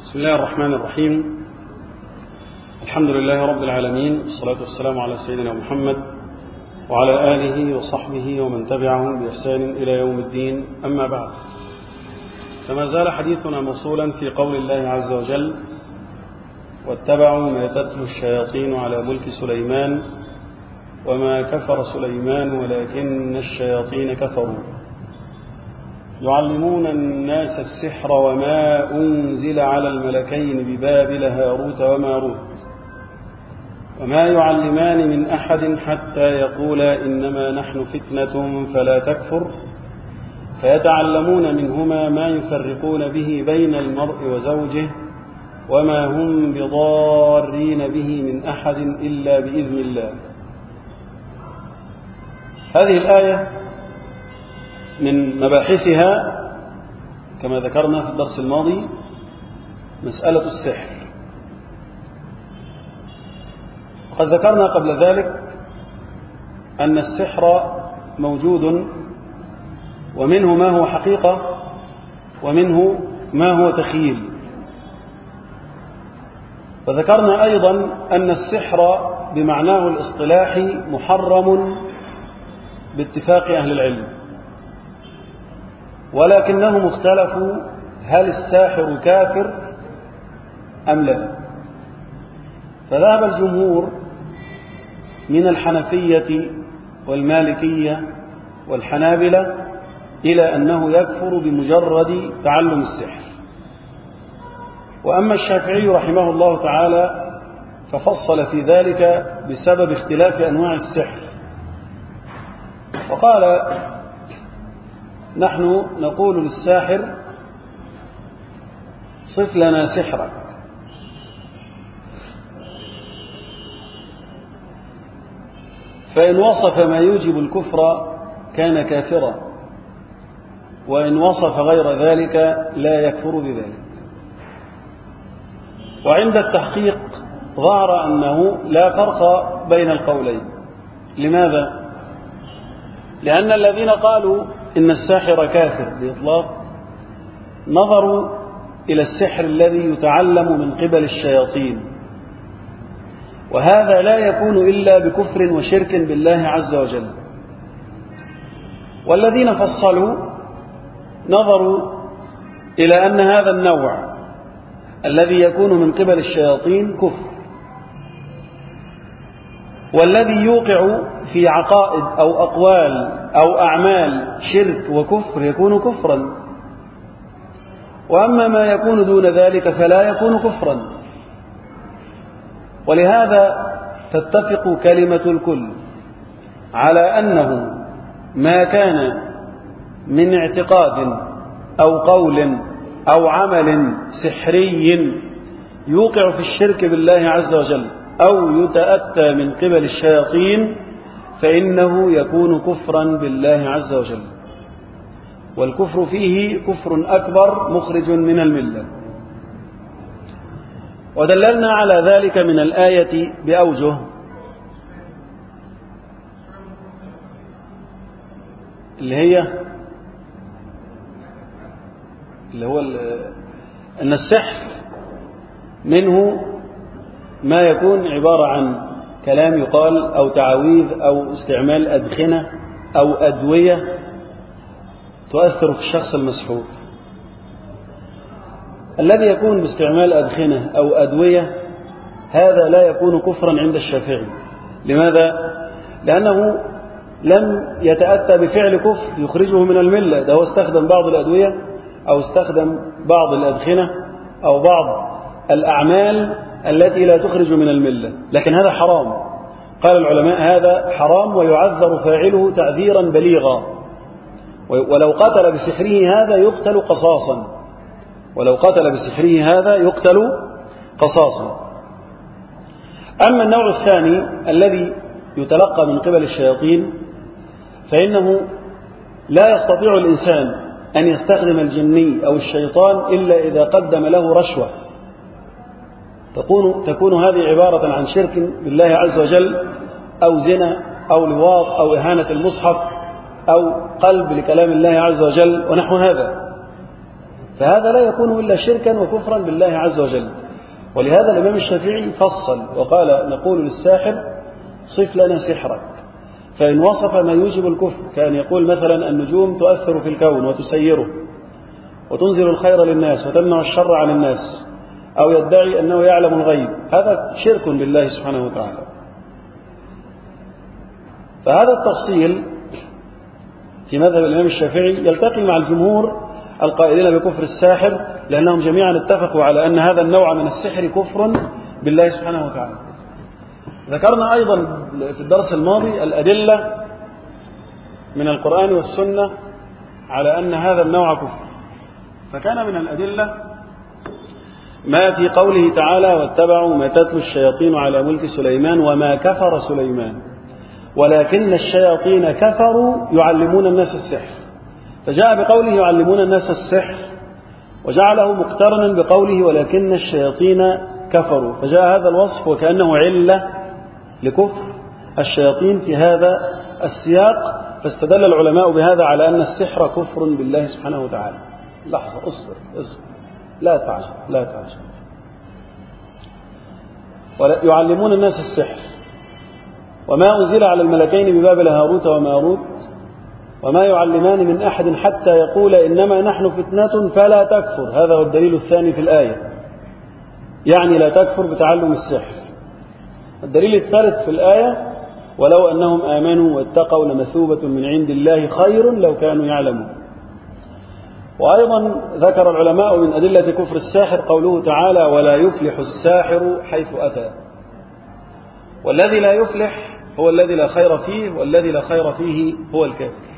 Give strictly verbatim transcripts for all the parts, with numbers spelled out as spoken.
بسم الله الرحمن الرحيم. الحمد لله رب العالمين، والصلاة والسلام على سيدنا محمد وعلى آله وصحبه ومن تبعهم بإحسان إلى يوم الدين، أما بعد، فما زال حديثنا موصولا في قول الله عز وجل: واتبعوا ما تتلو الشياطين على ملك سليمان وما كفر سليمان ولكن الشياطين كفروا يعلمون الناس السحر وما أنزل على الملكين ببابل هاروت وماروت وما يعلمان من أحد حتى يقولا إنما نحن فتنة فلا تكفر فيتعلمون منهما ما يفرقون به بين المرء وزوجه وما هم بضارين به من أحد إلا بإذن الله. هذه الآية من مباحثها كما ذكرنا في الدرس الماضي مسألة السحر. وقد ذكرنا قبل ذلك أن السحر موجود، ومنه ما هو حقيقة ومنه ما هو تخيل. وذكرنا أيضا أن السحر بمعناه الاصطلاحي محرم باتفاق أهل العلم، ولكنهم اختلفوا هل الساحر كافر أم لا. فذهب الجمهور من الحنفية والمالكية والحنابلة إلى أنه يكفر بمجرد تعلم السحر. وأما الشافعي رحمه الله تعالى ففصل في ذلك بسبب اختلاف أنواع السحر، وقال: نحن نقول للساحر: صف لنا سحرك، فإن وصف ما يوجب الكفر كان كافرا، وإن وصف غير ذلك لا يكفر بذلك. وعند التحقيق ظهر أنه لا فرق بين القولين. لماذا؟ لأن الذين قالوا إن الساحر كافر بإطلاق نظروا إلى السحر الذي يتعلم من قبل الشياطين، وهذا لا يكون إلا بكفر وشرك بالله عز وجل. والذين فصلوا نظروا إلى أن هذا النوع الذي يكون من قبل الشياطين كفر، والذي يوقع في عقائد أو أقوال أو أعمال شرك وكفر يكون كفرا، وأما ما يكون دون ذلك فلا يكون كفرا. ولهذا تتفق كلمة الكل على أنه ما كان من اعتقاد أو قول أو عمل سحري يوقع في الشرك بالله عز وجل أو يتأتى من قبل الشياطين فإنه يكون كفرا بالله عز وجل، والكفر فيه كفر أكبر مخرج من الملة. ودللنا على ذلك من الآية بأوجه. اللي هي اللي هو أن السحر منه ما يكون عبارة عن كلام يقال أو تعاويذ أو استعمال أدخنة أو أدوية تؤثر في الشخص المسحور. الذي يكون باستعمال أدخنة أو أدوية هذا لا يكون كفرا عند الشافعي. لماذا؟ لأنه لم يتأتى بفعل كفر يخرجه من الملة، ده هو استخدم بعض الأدوية أو استخدم بعض الأدخنة أو بعض الأعمال التي لا تخرج من الملة، لكن هذا حرام. قال العلماء: هذا حرام ويعذر فاعله تعذيرا بليغا، ولو قتل بسحره هذا يقتل قصاصا ولو قتل بسحره هذا يقتل قصاصا. أما النوع الثاني الذي يتلقى من قبل الشياطين فإنه لا يستطيع الإنسان أن يستخدم الجني أو الشيطان إلا إذا قدم له رشوة. تكون, تكون هذه عبارة عن شرك بالله عز وجل أو زنا أو لواط أو إهانة المصحف أو قلب لكلام الله عز وجل ونحو هذا. فهذا لا يكون إلا شركا وكفرا بالله عز وجل. ولهذا الإمام الشافعي فصل وقال: نقول للساحر صف لنا سحرك، فإن وصف ما يوجب الكفر، كان يقول مثلا النجوم تؤثر في الكون وتسيره وتنزل الخير للناس وتمنع الشر عن الناس، أو يدعي أنه يعلم الغيب، هذا شرك بالله سبحانه وتعالى. فهذا التفصيل في مذهب الإمام الشافعي يلتقي مع الجمهور القائلين بكفر الساحر، لأنهم جميعا اتفقوا على أن هذا النوع من السحر كفر بالله سبحانه وتعالى. ذكرنا أيضا في الدرس الماضي الأدلة من القرآن والسنة على أن هذا النوع كفر، فكان من الأدلة ما في قوله تعالى: واتبعوا ما تتلو الشياطين على ملك سليمان وما كفر سليمان ولكن الشياطين كفروا يعلمون الناس السحر، فجاء بقوله يعلمون الناس السحر وجعله مقترنا بقوله ولكن الشياطين كفروا، فجاء هذا الوصف وكأنه علة لكفر الشياطين في هذا السياق، فاستدل العلماء بهذا على أن السحر كفر بالله سبحانه وتعالى. لحظة، اصبر اصبر لا تعجل لا تعجل. يعلمون الناس السحر وما أنزل على الملكين ببابل هاروت وماروت وما يعلمان من أحد حتى يقول إنما نحن فتنة فلا تكفر، هذا هو الدليل الثاني في الآية، يعني لا تكفر بتعلم السحر. الدليل الثالث في الآية: ولو أنهم آمنوا واتقوا لمثوبة من عند الله خير لو كانوا يعلمون. وأيضا ذكر العلماء من أدلة كفر الساحر قوله تعالى: ولا يفلح الساحر حيث أتى. والذي لا يفلح هو الذي لا خير فيه، والذي لا خير فيه هو الكافر.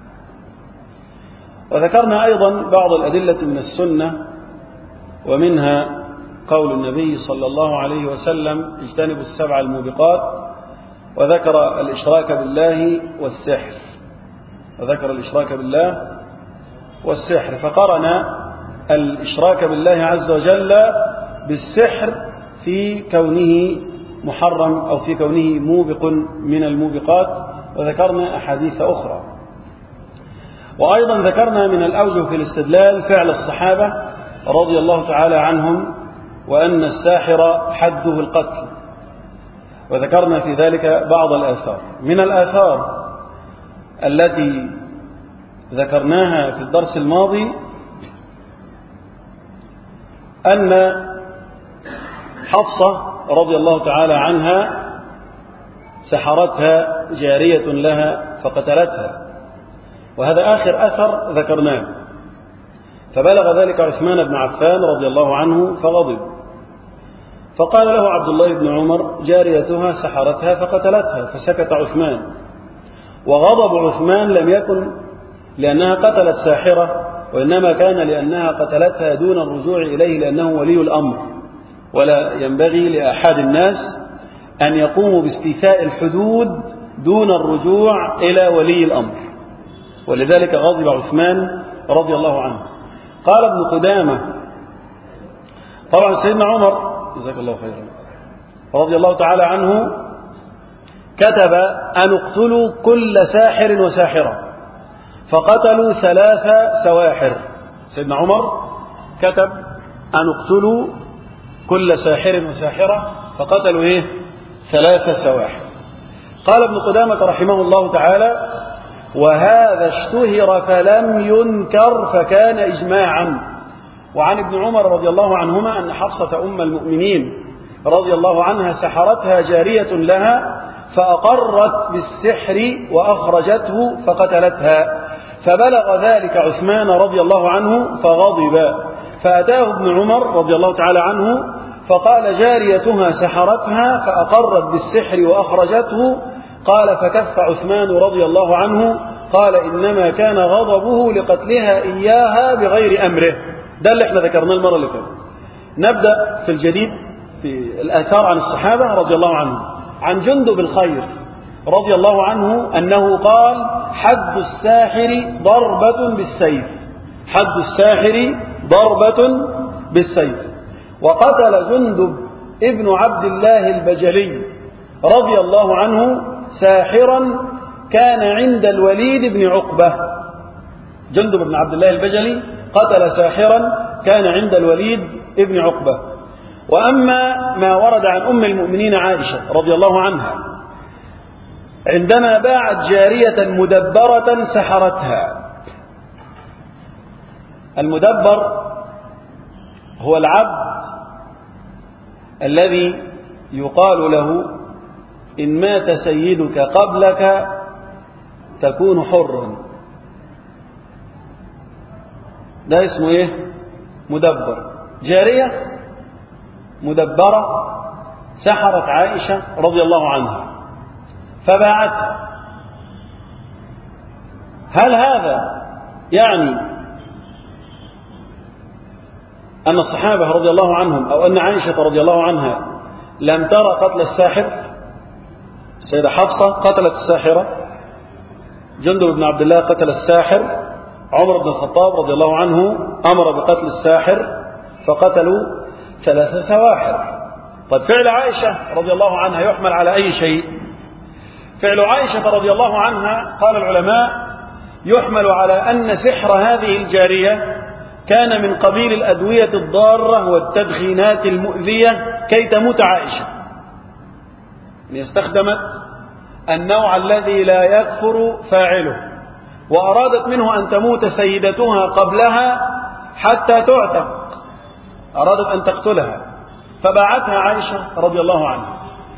وذكرنا أيضا بعض الأدلة من السنة، ومنها قول النبي صلى الله عليه وسلم: اجتنبوا السبع الموبقات، وذكر الإشراك بالله والسحر وذكر الإشراك بالله والسحر فقرن الإشراك بالله عز وجل بالسحر في كونه محرم أو في كونه موبق من الموبقات، وذكرنا أحاديث أخرى. وأيضا ذكرنا من الأوجه في الاستدلال فعل الصحابة رضي الله تعالى عنهم، وأن الساحر حده القتل، وذكرنا في ذلك بعض الآثار. من الآثار التي ذكرناها في الدرس الماضي أن حفصة رضي الله تعالى عنها سحرتها جارية لها فقتلتها، وهذا آخر أثر ذكرناه. فبلغ ذلك عثمان بن عفان رضي الله عنه فغضب، فقال له عبد الله بن عمر: جاريتها سحرتها فقتلتها، فسكت عثمان. وغضب عثمان لم يكن لأنها قتلت ساحرة، وإنما كان لأنها قتلتها دون الرجوع إليه، لأنه ولي الأمر، ولا ينبغي لأحد الناس أن يقوموا باستيفاء الحدود دون الرجوع إلى ولي الأمر، ولذلك غضب عثمان رضي الله عنه. قال ابن قدامة: طبعا سيدنا عمر جزاك الله خيرا رضي الله تعالى عنه كتب أن اقتلوا كل ساحر وساحرة، فقتلوا ثلاث سواحر. سيدنا عمر كتب أن اقتلوا كل ساحر وساحرة، فقتلوا إيه؟ ثلاث سواحر. قال ابن قدامة رحمه الله تعالى: وهذا اشتهر فلم ينكر فكان إجماعا. وعن ابن عمر رضي الله عنهما أن حفصة أم المؤمنين رضي الله عنها سحرتها جارية لها فأقرت بالسحر وأخرجته فقتلتها، فبلغ ذلك عثمان رضي الله عنه فغضب، فأتاه ابن عمر رضي الله تعالى عنه فقال: جاريتها سحرتها فأقرت بالسحر وأخرجته. قال: فكف عثمان رضي الله عنه، قال: إنما كان غضبه لقتلها إياها بغير أمره. ده اللي احنا ذكرناه المرة اللي فاتت. نبدأ في الجديد في الآثار عن الصحابة رضي الله عنهم. عن جندب الخير رضي الله عنه أنه قال: حد الساحر ضربة بالسيف، حد الساحر ضربة بالسيف. وقتل جندب ابن عبد الله البجلي رضي الله عنه ساحرا كان عند الوليد بن عقبة. جندب بن عبد الله البجلي قتل ساحرا كان عند الوليد ابن عقبة. وأما ما ورد عن أم المؤمنين عائشة رضي الله عنها عندما باعت جارية مدبرة سحرتها. المدبر هو العبد الذي يقال له إن مات سيدك قبلك تكون حرا، ده اسمه ايه؟ مدبر. جارية مدبرة سحرت عائشة رضي الله عنها فباعتها. هل هذا يعني أن الصحابة رضي الله عنهم أو أن عائشة رضي الله عنها لم ترى قتل الساحر؟ السيدة حفصة قتلت الساحرة، جندب بن عبد الله قتل الساحر، عمر بن الخطاب رضي الله عنه أمر بقتل الساحر فقتلوا ثلاثة سواحر. طيب فعل عائشة رضي الله عنها يحمل على أي شيء؟ فعل عائشة رضي الله عنها قال العلماء يحمل على أن سحر هذه الجارية كان من قبيل الأدوية الضارة والتدخينات المؤذية كي تموت عائشة، استخدمت النوع الذي لا يكفر فاعله، وأرادت منه أن تموت سيدتها قبلها حتى تعتق، أرادت أن تقتلها فباعتها عائشة رضي الله عنها.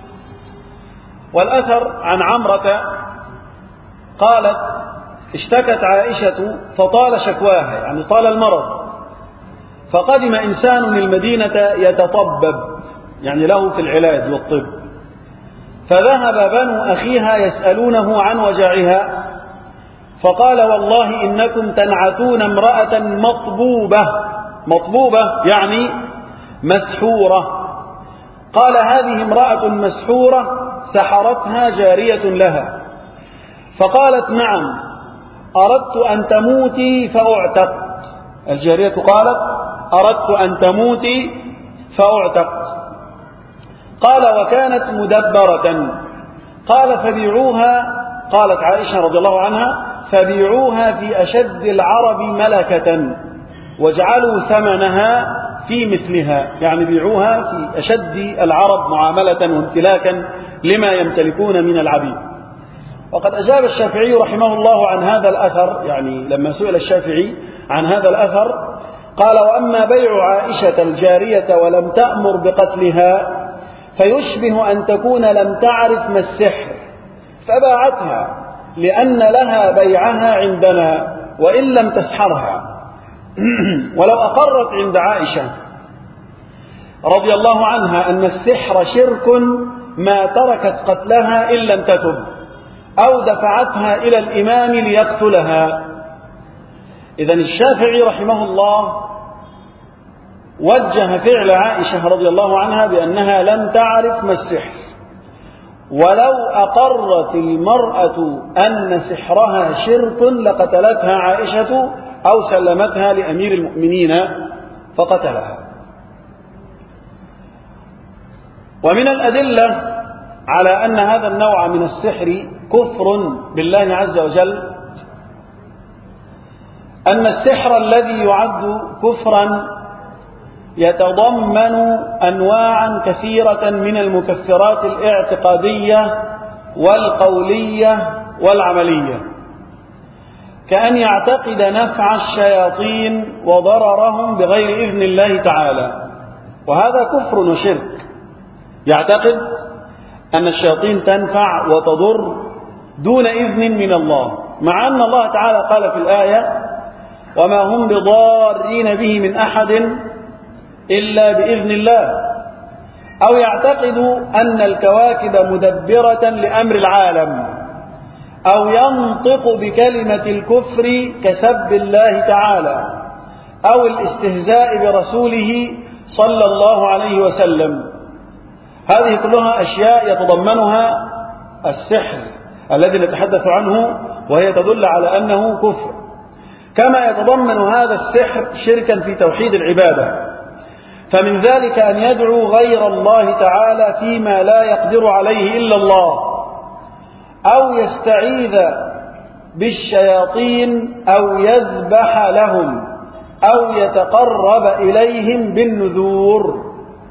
والأثر عن عمرة قالت اشتكت عائشة فطال شكواها، يعني طال المرض، فقدم إنسان المدينة يتطبب، يعني له في العلاج والطب، فذهب بنو أخيها يسألونه عن وجعها فقال والله إنكم تنعتون امرأة مطبوبة. مطبوبة يعني مسحورة. قال هذه امرأة مسحورة سحرتها جارية لها. فقالت نعم أردت أن تموتي فأعتق. الجارية قالت أردت أن تموتي فأعتق. قال وكانت مدبرة. قال فبيعوها، قالت عائشة رضي الله عنها فبيعوها في أشد العرب ملكة واجعلوا ثمنها في مثلها، يعني بيعوها في أشد العرب معاملة وامتلاكا لما يمتلكون من العبيد. وقد أجاب الشافعي رحمه الله عن هذا الأثر، يعني لما سئل الشافعي عن هذا الأثر قال وأما بيع عائشة الجارية ولم تأمر بقتلها فيشبه أن تكون لم تعرف ما السحر فباعتها لأن لها بيعها عندنا وإن لم تسحرها. ولو أقرت عند عائشة رضي الله عنها أن السحر شرك ما تركت قتلها إن لم تتب أو دفعتها إلى الإمام ليقتلها. إذن الشافعي رحمه الله وجه فعل عائشة رضي الله عنها بأنها لم تعرف ما السحر، ولو أقرت المرأة أن سحرها شرك لقتلتها عائشة أو سلمتها لأمير المؤمنين فقتلها. ومن الأدلة على أن هذا النوع من السحر كفر بالله عز وجل أن السحر الذي يعد كفرا يتضمن أنواعا كثيرة من المكفرات الاعتقادية والقولية والعملية، كأن يعتقد نفع الشياطين وضررهم بغير إذن الله تعالى، وهذا كفر وشرك. يعتقد أن الشياطين تنفع وتضر دون إذن من الله، مع أن الله تعالى قال في الآية وما هم بضارين به من أحد إلا بإذن الله. أو يعتقد أن الكواكب مدبرة لأمر العالم، أو ينطق بكلمة الكفر كسب الله تعالى أو الاستهزاء برسوله صلى الله عليه وسلم. هذه كلها أشياء يتضمنها السحر الذي نتحدث عنه، وهي تدل على أنه كفر. كما يتضمن هذا السحر شركا في توحيد العبادة، فمن ذلك أن يدعو غير الله تعالى فيما لا يقدر عليه إلا الله، أو يستعيذ بالشياطين، أو يذبح لهم، أو يتقرب إليهم بالنذور.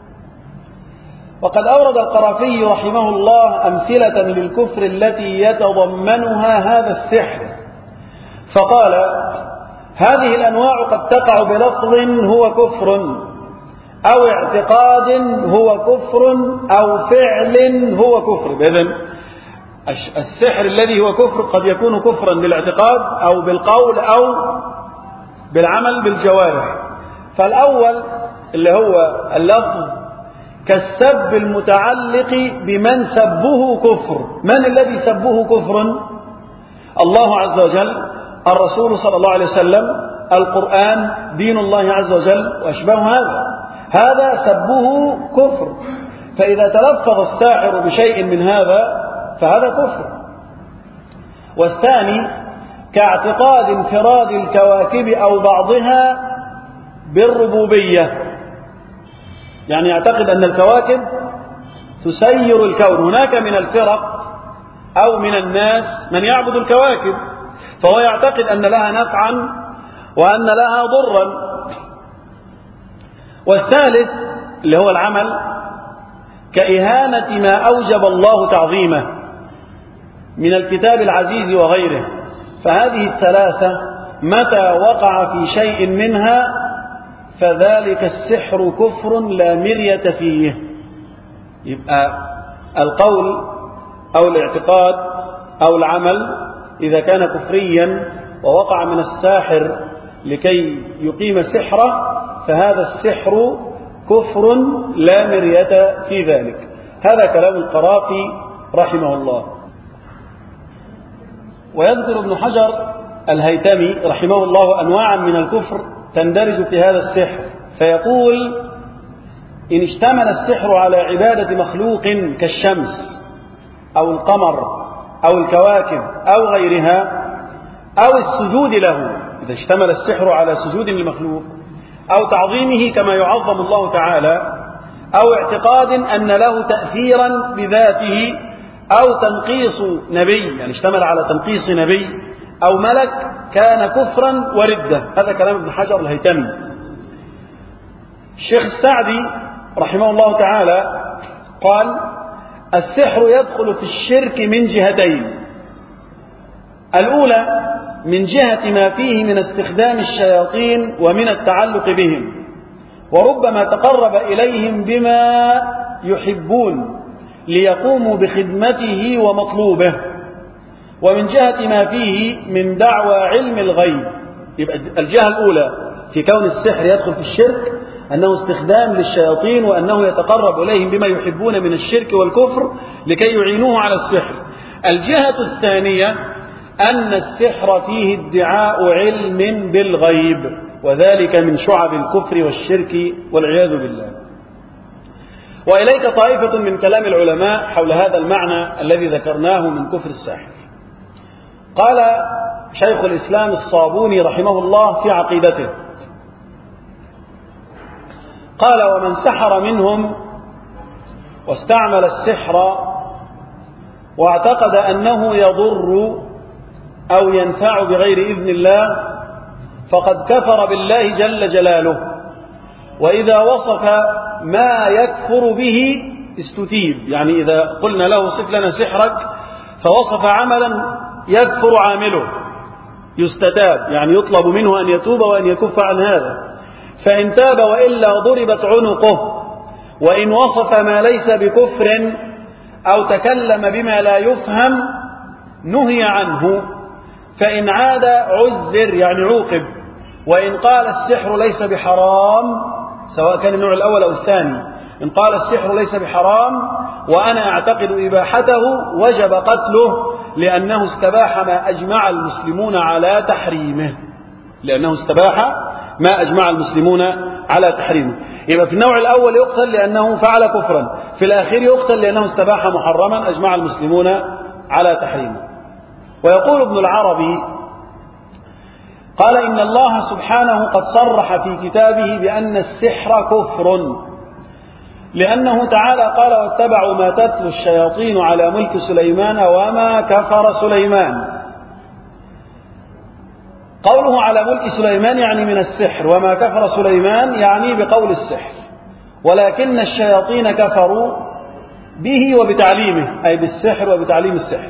وقد أورد القرافي رحمه الله أمثلة للكفر التي يتضمنها هذا السحر، فقال: هذه الأنواع قد تقع بلفظ هو كفر، أو اعتقاد هو كفر، أو فعل هو كفر. بإذن السحر الذي هو كفر قد يكون كفرا بالاعتقاد أو بالقول أو بالعمل بالجوارح. فالأول اللي هو اللفظ كالسب المتعلق بمن سبه كفر. من الذي سبه كفر؟ الله عز وجل، الرسول صلى الله عليه وسلم، القرآن، دين الله عز وجل وأشباه هذا، هذا سبه كفر. فإذا تلفظ الساحر بشيء من هذا فهذا كفر. والثاني كاعتقاد انفراد الكواكب أو بعضها بالربوبية، يعني يعتقد أن الكواكب تسير الكون. هناك من الفرق أو من الناس من يعبد الكواكب، فهو يعتقد أن لها نفعا وأن لها ضرا. والثالث اللي هو العمل كإهانة ما أوجب الله تعظيمه من الكتاب العزيز وغيره. فهذه الثلاثة متى وقع في شيء منها فذلك السحر كفر لا مرية فيه. يبقى القول أو الاعتقاد أو العمل إذا كان كفريا ووقع من الساحر لكي يقيم سحره فهذا السحر كفر لا مرية في ذلك. هذا كلام القرافي رحمه الله. ويذكر ابن حجر الهيثمي رحمه الله أنواعا من الكفر تندرج في هذا السحر، فيقول: إن اشتمل السحر على عبادة مخلوق كالشمس أو القمر أو الكواكب أو غيرها، أو السجود له، إذا اشتمل السحر على سجود للمخلوق أو تعظيمه كما يعظم الله تعالى، أو اعتقاد أن له تأثيرا بذاته، أو تنقيص نبي، يعني اشتمل على تنقيص نبي أو ملك، كان كفرا وردة. هذا كلام ابن حجر الهيثمي. الشيخ السعدي رحمه الله تعالى قال: السحر يدخل في الشرك من جهتين. الأولى من جهة ما فيه من استخدام الشياطين ومن التعلق بهم، وربما تقرب إليهم بما يحبون ليقوموا بخدمته ومطلوبه، ومن جهة ما فيه من دعوى علم الغيب. يبقى الجهة الأولى في كون السحر يدخل في الشرك أنه استخدام للشياطين وأنه يتقرب إليهم بما يحبون من الشرك والكفر لكي يعينوه على السحر. الجهة الثانية أن السحر فيه ادعاء علم بالغيب، وذلك من شعب الكفر والشرك والعياذ بالله. وإليك طائفة من كلام العلماء حول هذا المعنى الذي ذكرناه من كفر الساحر. قال شيخ الإسلام الصابوني رحمه الله في عقيدته، قال: ومن سحر منهم واستعمل السحر واعتقد أنه يضر أو ينفع بغير إذن الله فقد كفر بالله جل جلاله. وإذا وصف ما يكفر به استتيب، يعني إذا قلنا له صف لنا سحرك فوصف عملا يكفر عامله يستتاب، يعني يطلب منه أن يتوب وأن يكف عن هذا، فإن تاب وإلا ضربت عنقه. وإن وصف ما ليس بكفر أو تكلم بما لا يفهم نهي عنه، فإن عاد عذر، يعني عوقب. وإن قال السحر ليس بحرام، سواء كان النوع الأول أو الثاني، إن قال السحر ليس بحرام وأنا أعتقد إباحته وجب قتله، لأنه استباح ما أجمع المسلمون على تحريمه، لأنه استباح ما أجمع المسلمون على تحريمه. يبقى في النوع الأول يقتل لأنه فعل كفرا، في الآخر يقتل لأنه استباح محرما أجمع المسلمون على تحريمه. ويقول ابن العربي قال: إن الله سبحانه قد صرح في كتابه بأن السحر كفر، لأنه تعالى قال: واتبعوا ما تتلو الشياطين على ملك سليمان وما كفر سليمان. قوله على ملك سليمان يعني من السحر، وما كفر سليمان يعني بقول السحر، ولكن الشياطين كفروا به وبتعليمه، أي بالسحر وبتعليم السحر.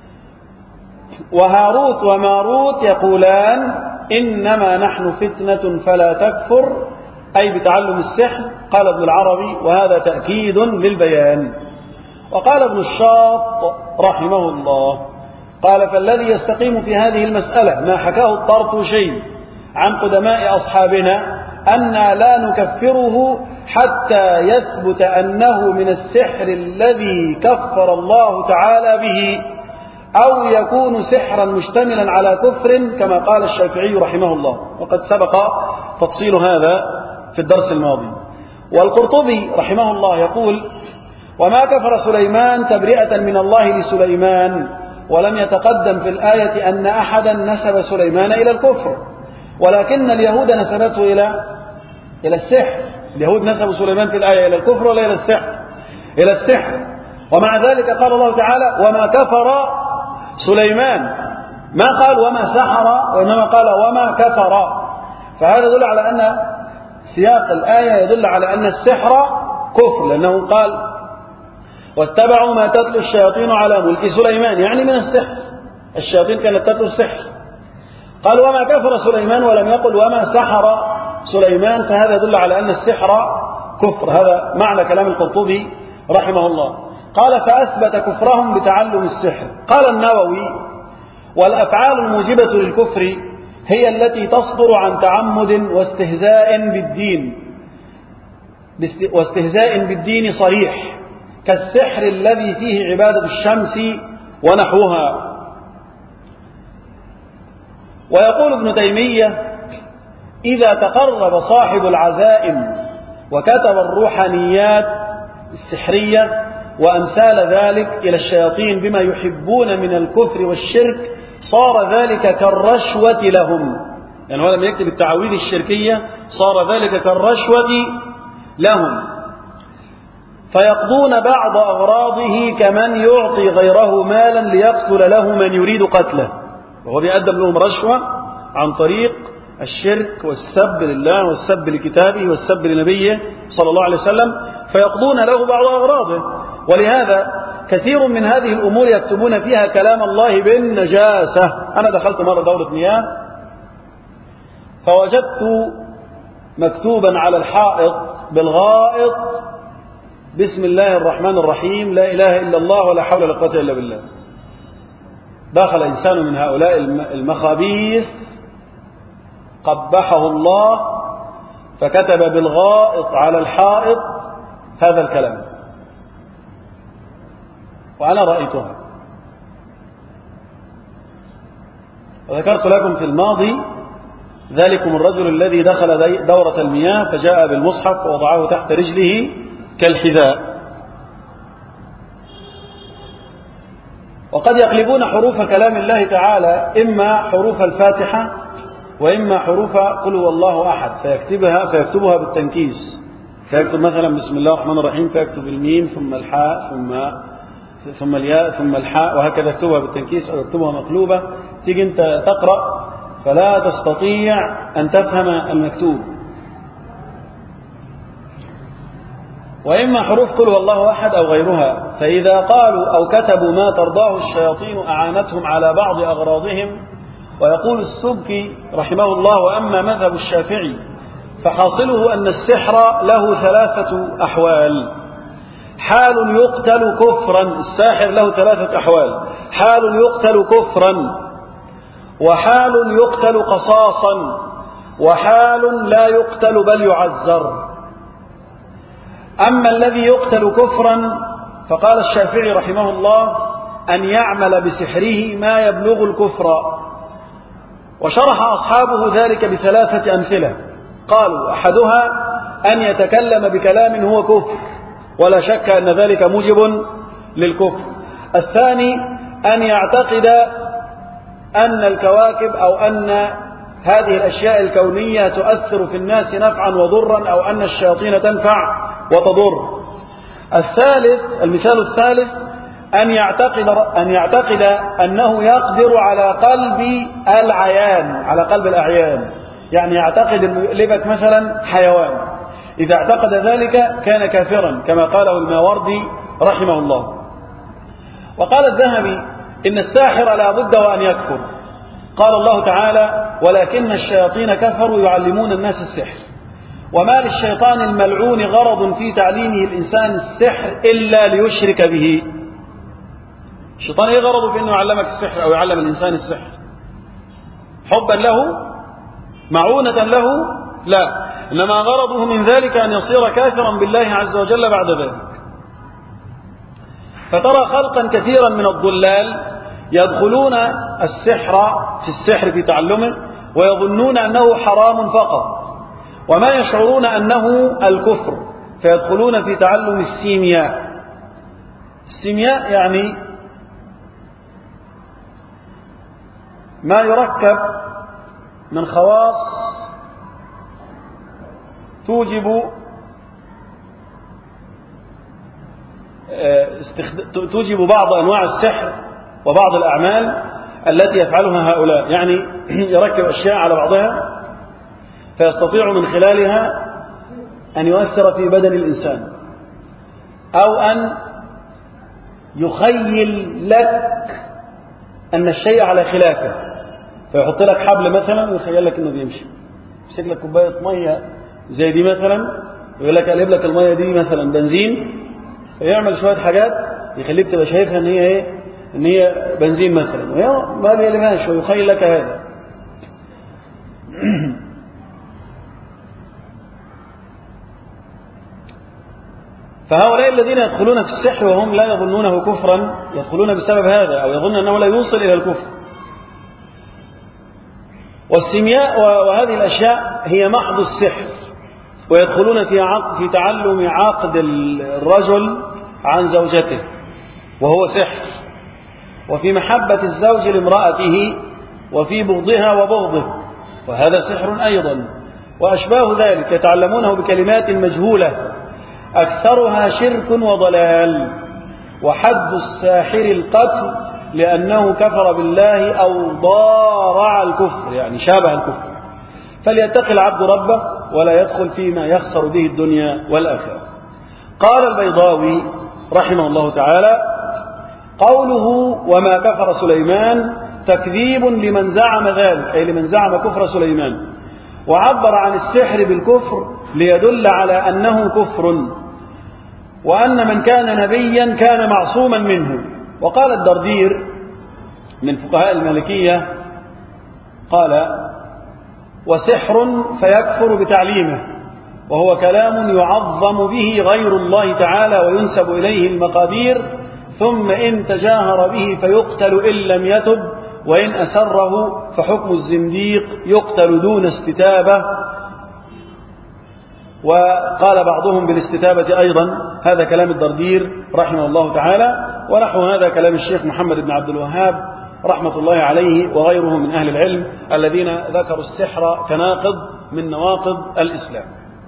وهاروت وماروت يقولان إنما نحن فتنة فلا تكفر، أي بتعلم السحر. قال ابن العربي وهذا تأكيد للبيان. وقال ابن الشاط رحمه الله قال فالذي يستقيم في هذه المسألة ما حكاه الطرطوشي عن قدماء أصحابنا أن لا نكفره حتى يثبت أنه من السحر الذي كفر الله تعالى به، أو يكون سحرا مشتملا على كفر كما قال الشافعي رحمه الله، وقد سبق تفصيل هذا في الدرس الماضي. والقرطبي رحمه الله يقول وما كفر سليمان تبرئة من الله لسليمان، ولم يتقدم في الآية أن أحدا نسب سليمان إلى الكفر، ولكن اليهود نسبته إلى إلى السحر. اليهود نسبوا سليمان في الآية إلى الكفر ولا إلى السحر؟ إلى السحر. ومع ذلك قال الله تعالى وما كفر سليمان، ما قال وما سحر، وإنما قال وما كفر. فهذا يدل على أن سياق الآية يدل على أن السحر كفر، لأنه قال واتبعوا ما تتلو الشياطين على ملك سليمان، يعني من السحر، الشياطين كانت تتلو السحر. قال وما كفر سليمان ولم يقل وما سحر سليمان، فهذا يدل على أن السحر كفر. هذا معنى كلام القرطبي رحمه الله. قال فأثبت كفرهم بتعلم السحر. قال النووي والأفعال الموجبة للكفر هي التي تصدر عن تعمد واستهزاء بالدين واستهزاء بالدين صريح، كالسحر الذي فيه عبادة الشمس ونحوها. ويقول ابن تيمية إذا تقرب صاحب العزائم وكتب الروحانيات السحرية وأمثال ذلك إلى الشياطين بما يحبون من الكفر والشرك صار ذلك كالرشوة لهم، يعني هو لما يكتب التعاويذ الشركية صار ذلك كالرشوة لهم، فيقضون بعض أغراضه كمن يعطي غيره مالا ليقتل له من يريد قتله، وهو بيقدم لهم رشوة عن طريق الشرك والسب لله والسب لكتابه والسب لنبيه صلى الله عليه وسلم، فيقضون له بعض أغراضه. ولهذا كثير من هذه الأمور يكتبون فيها كلام الله بالنجاسة. أنا دخلت مرة دورة مياه فوجدت مكتوبا على الحائط بالغائط بسم الله الرحمن الرحيم لا إله إلا الله ولا حول ولا قوة إلا بالله. دخل إنسان من هؤلاء المخابيث قبحه الله فكتب بالغائط على الحائط هذا الكلام، وأنا رأيتها. وذكرت لكم في الماضي ذلكم الرجل الذي دخل دورة المياه فجاء بالمصحف ووضعه تحت رجله كالحذاء. وقد يقلبون حروف كلام الله تعالى إما حروف الفاتحة وإما حروف قل هو الله أحد، فيكتبها فيكتبها بالتنكيس، فيكتب مثلا بسم الله الرحمن الرحيم فيكتب الميم ثم الحاء ثم ثم الياء ثم الحاء، وهكذا يكتبها بالتنكيس أو يكتبها مقلوبة. تيجي أنت تقرأ فلا تستطيع أن تفهم المكتوب. وإما حروف قل هو الله أحد أو غيرها، فإذا قالوا أو كتبوا ما ترضاه الشياطين أعانتهم على بعض أغراضهم. ويقول السبكي رحمه الله وأما مذهب الشافعي فحاصله أن السحر له ثلاثة أحوال: حال يقتل كفرا، الساحر له ثلاثة أحوال: حال يقتل كفرا، وحال يقتل قصاصا، وحال لا يقتل بل يعزر. أما الذي يقتل كفرا فقال الشافعي رحمه الله أن يعمل بسحره ما يبلغ الكفر. وشرح أصحابه ذلك بثلاثة أمثلة. قالوا أحدها أن يتكلم بكلام هو كفر ولا شك أن ذلك موجب للكفر. الثاني أن يعتقد أن الكواكب أو أن هذه الأشياء الكونية تؤثر في الناس نفعا وضرا، أو أن الشياطين تنفع وتضر. الثالث المثال الثالث أن يعتقد أن يعتقد أنه يقدر على قلب العيان، على قلب الأعيان، يعني يعتقد أن يقلبك مثلا حيوان. إذا اعتقد ذلك كان كافرا كما قاله الماوردي رحمه الله. وقال الذهبي إن الساحر لا بد وأن يكفر. قال الله تعالى: ولكن الشياطين كفروا يعلمون الناس السحر. وما للشيطان الملعون غرض في تعليمه الإنسان السحر إلا ليشرك به. الشيطان ايه غرضه في انه يعلمك السحر او يعلم الانسان السحر؟ حبا له؟ معونة له؟ لا، انما غرضه من ذلك ان يصير كافرا بالله عز وجل بعد ذلك. فترى خلقا كثيرا من الضلال يدخلون السحر في السحر في تعلمه ويظنون انه حرام فقط، وما يشعرون انه الكفر، فيدخلون في تعلم السيمياء. السيمياء يعني ما يركب من خواص توجب توجب بعض أنواع السحر وبعض الأعمال التي يفعلها هؤلاء، يعني يركب أشياء على بعضها فيستطيع من خلالها أن يؤثر في بدن الإنسان، أو أن يخيل لك أن الشيء على خلافه، فيحط لك حبل مثلا ويخيل لك انه بيمشي، يمسك لك كوبايه ميه زي دي مثلا ويقول لك قلب لك الميه دي مثلا بنزين، فيعمل شويه حاجات يخليك تبقى شايفها ان هي ايه، ان هي بنزين مثلا، وهي ما بيقلبهاش ويخيل لك هذا. فهؤلاء الذين يدخلون في السحر وهم لا يظنونه كفرا يدخلون بسبب هذا، او يظن انه لا يوصل الى الكفر. والسيمياء وهذه الأشياء هي محض السحر، ويدخلون في في تعلم عقد الرجل عن زوجته وهو سحر، وفي محبة الزوج لامرأته، وفي بغضها وبغضه، وهذا سحر أيضا، وأشباه ذلك. يتعلمونه بكلمات مجهولة أكثرها شرك وضلال، وحد الساحر القتل لأنه كفر بالله أو ضارع الكفر، يعني شابه الكفر. فليتقي العبد ربه ولا يدخل فيما يخسر به الدنيا والآخرة. قال البيضاوي رحمه الله تعالى: قوله وما كفر سليمان تكذيب لمن زعم ذلك، أي لمن زعم كفر سليمان، وعبر عن السحر بالكفر ليدل على أنه كفر، وأن من كان نبيا كان معصوما منه. وقال الدردير من فقهاء المالكية قال: وسحر فيكفر بتعليمه، وهو كلام يعظم به غير الله تعالى وينسب إليه المقادير، ثم إن تجاهر به فيقتل إن لم يتب، وإن أسره فحكم الزنديق يقتل دون استتابة. وقال بعضهم بالاستتابة أيضا. هذا كلام الدردير رحمه الله تعالى، ونحو هذا كلام الشيخ محمد بن عبد الوهاب رحمة الله عليه وغيره من أهل العلم الذين ذكروا السحر كناقض من نواقض الإسلام.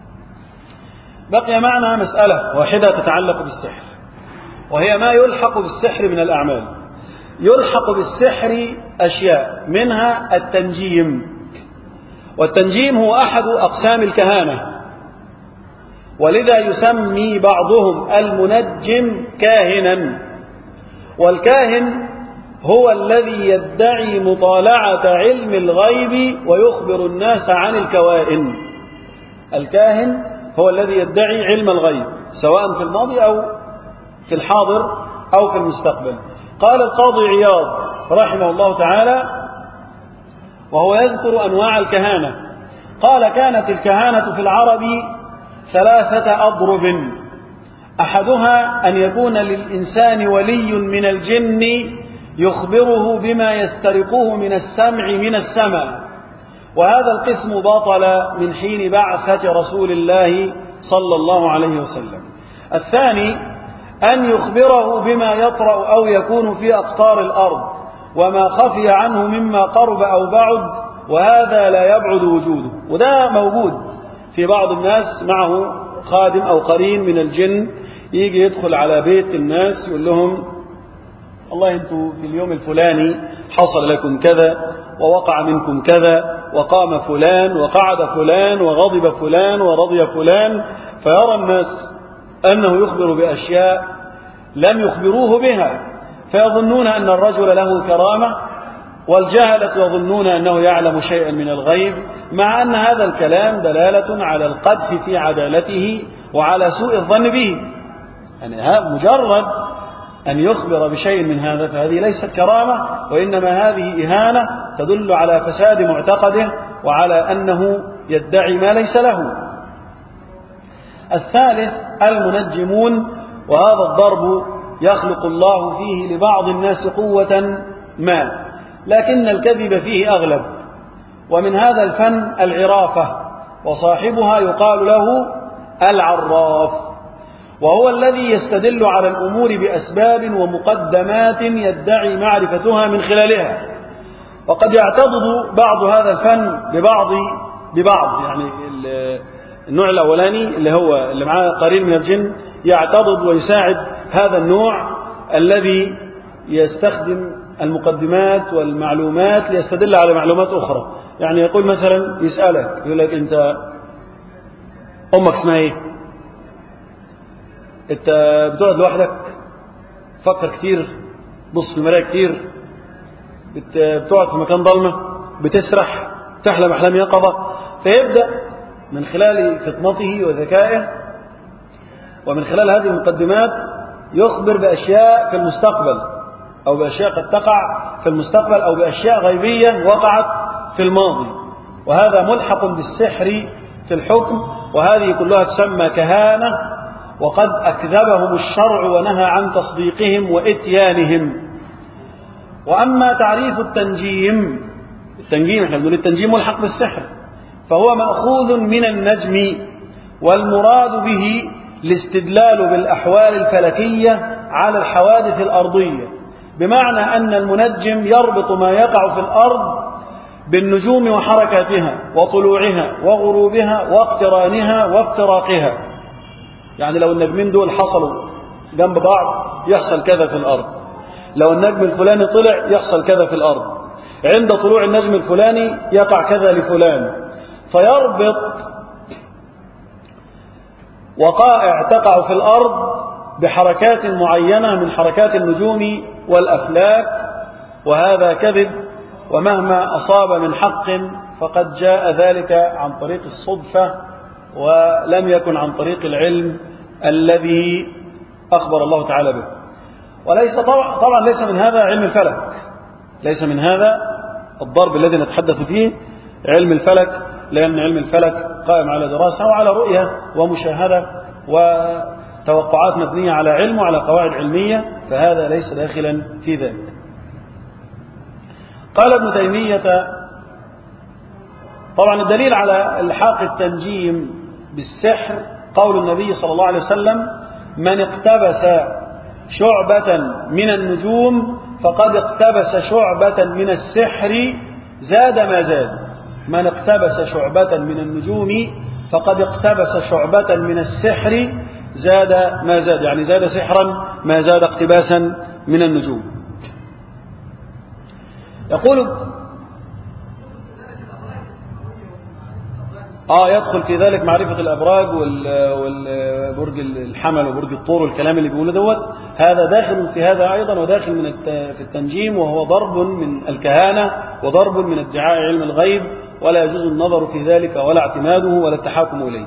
بقي معنا مسألة واحدة تتعلق بالسحر، وهي ما يلحق بالسحر من الأعمال. يلحق بالسحر أشياء، منها التنجيم، والتنجيم هو أحد أقسام الكهانة، ولذا يسمي بعضهم المنجم كاهنا. والكاهن هو الذي يدعي مطالعة علم الغيب ويخبر الناس عن الكوائن. الكاهن هو الذي يدعي علم الغيب سواء في الماضي أو في الحاضر أو في المستقبل. قال القاضي عياض رحمه الله تعالى وهو يذكر أنواع الكهانة، قال: كانت الكهانة في العرب ثلاثة أضرب، أحدها أن يكون للإنسان ولي من الجن يخبره بما يسترقه من السمع من السماء، وهذا القسم بطل من حين بعثة رسول الله صلى الله عليه وسلم. الثاني أن يخبره بما يطرأ أو يكون في أقطار الأرض وما خفي عنه مما قرب أو بعد، وهذا لا يبعد وجوده. وده موجود في بعض الناس، معه خادم أو قرين من الجن يجي يدخل على بيت الناس يقول لهم والله أنتم في اليوم الفلاني حصل لكم كذا ووقع منكم كذا وقام فلان وقعد فلان وغضب فلان ورضي فلان، فيرى الناس أنه يخبر بأشياء لم يخبروه بها، فيظنون أن الرجل له كرامة، والجهلة يظنون أنه يعلم شيئا من الغيب، مع أن هذا الكلام دلالة على القدح في عدالته وعلى سوء الظن به. يعني مجرد أن يخبر بشيء من هذا فهذه ليست كرامة، وإنما هذه إهانة تدل على فساد معتقده وعلى أنه يدعي ما ليس له. الثالث المنجمون، وهذا الضرب يخلق الله فيه لبعض الناس قوة ما، لكن الكذب فيه أغلب، ومن هذا الفن العرافة، وصاحبها يقال له العراف، وهو الذي يستدل على الأمور بأسباب ومقدمات يدعي معرفتها من خلالها. وقد يعتضد بعض هذا الفن ببعض ببعض يعني النوع الأولاني اللي هو اللي معاه قرين من الجن يعتضد ويساعد هذا النوع الذي يستخدم المقدمات والمعلومات ليستدل على معلومات أخرى. يعني يقول مثلا يسألك يقول لك أنت أمك اسمها إيه؟ أنت بتقعد لوحدك؟ فكر كتير، بص في المراية كتير، بتقعد في مكان ضلمة، بتسرح، تحلم أحلام يقظة. فيبدأ من خلال فطنته وذكائه ومن خلال هذه المقدمات يخبر بأشياء في المستقبل، أو بأشياء قد تقع في المستقبل، أو بأشياء غيبية وقعت في الماضي، وهذا ملحق بالسحر في الحكم، وهذه كلها تسمى كهانة، وقد أكذبهم الشرع ونهى عن تصديقهم وإتيانهم. وأما تعريف التنجيم، التنجيم احنا بنقول التنجيم ملحق بالسحر، فهو مأخوذ من النجم، والمراد به الاستدلال بالأحوال الفلكية على الحوادث الأرضية، بمعنى أن المنجم يربط ما يقع في الأرض بالنجوم وحركاتها وطلوعها وغروبها واقترانها وافتراقها. يعني لو النجمين دول حصلوا جنب بعض يحصل كذا في الأرض، لو النجم الفلاني طلع يحصل كذا في الأرض، عند طلوع النجم الفلاني يقع كذا لفلان، فيربط وقائع تقع في الأرض بحركات معينة من حركات النجوم والأفلاك، وهذا كذب، ومهما أصاب من حق فقد جاء ذلك عن طريق الصدفة، ولم يكن عن طريق العلم الذي أخبر الله تعالى به. وليس طبعا, طبعا ليس من هذا علم الفلك، ليس من هذا الضرب الذي نتحدث فيه علم الفلك، لأن علم الفلك قائم على دراسة وعلى رؤية ومشاهدة وتوقعات مبنية على علم وعلى قواعد علمية، فهذا ليس داخلا في ذلك. قال ابن تيمية طبعا الدليل على الحاق التنجيم بالسحر قول النبي صلى الله عليه وسلم: من اقتبس شعبة من النجوم فقد اقتبس شعبة من السحر زاد ما زاد. من اقتبس شعبة من النجوم فقد اقتبس شعبة من السحر زاد ما زاد، يعني زاد سحرا ما زاد اقتباسا من النجوم. يقول آه يدخل في ذلك معرفة الأبراج والبرج الحمل وبرج الطور والكلام اللي بيقوله دوت، هذا داخل في هذا أيضا، وداخل من في التنجيم، وهو ضرب من الكهانة وضرب من ادعاء علم الغيب، ولا يجوز النظر في ذلك ولا اعتماده ولا التحاكم إليه.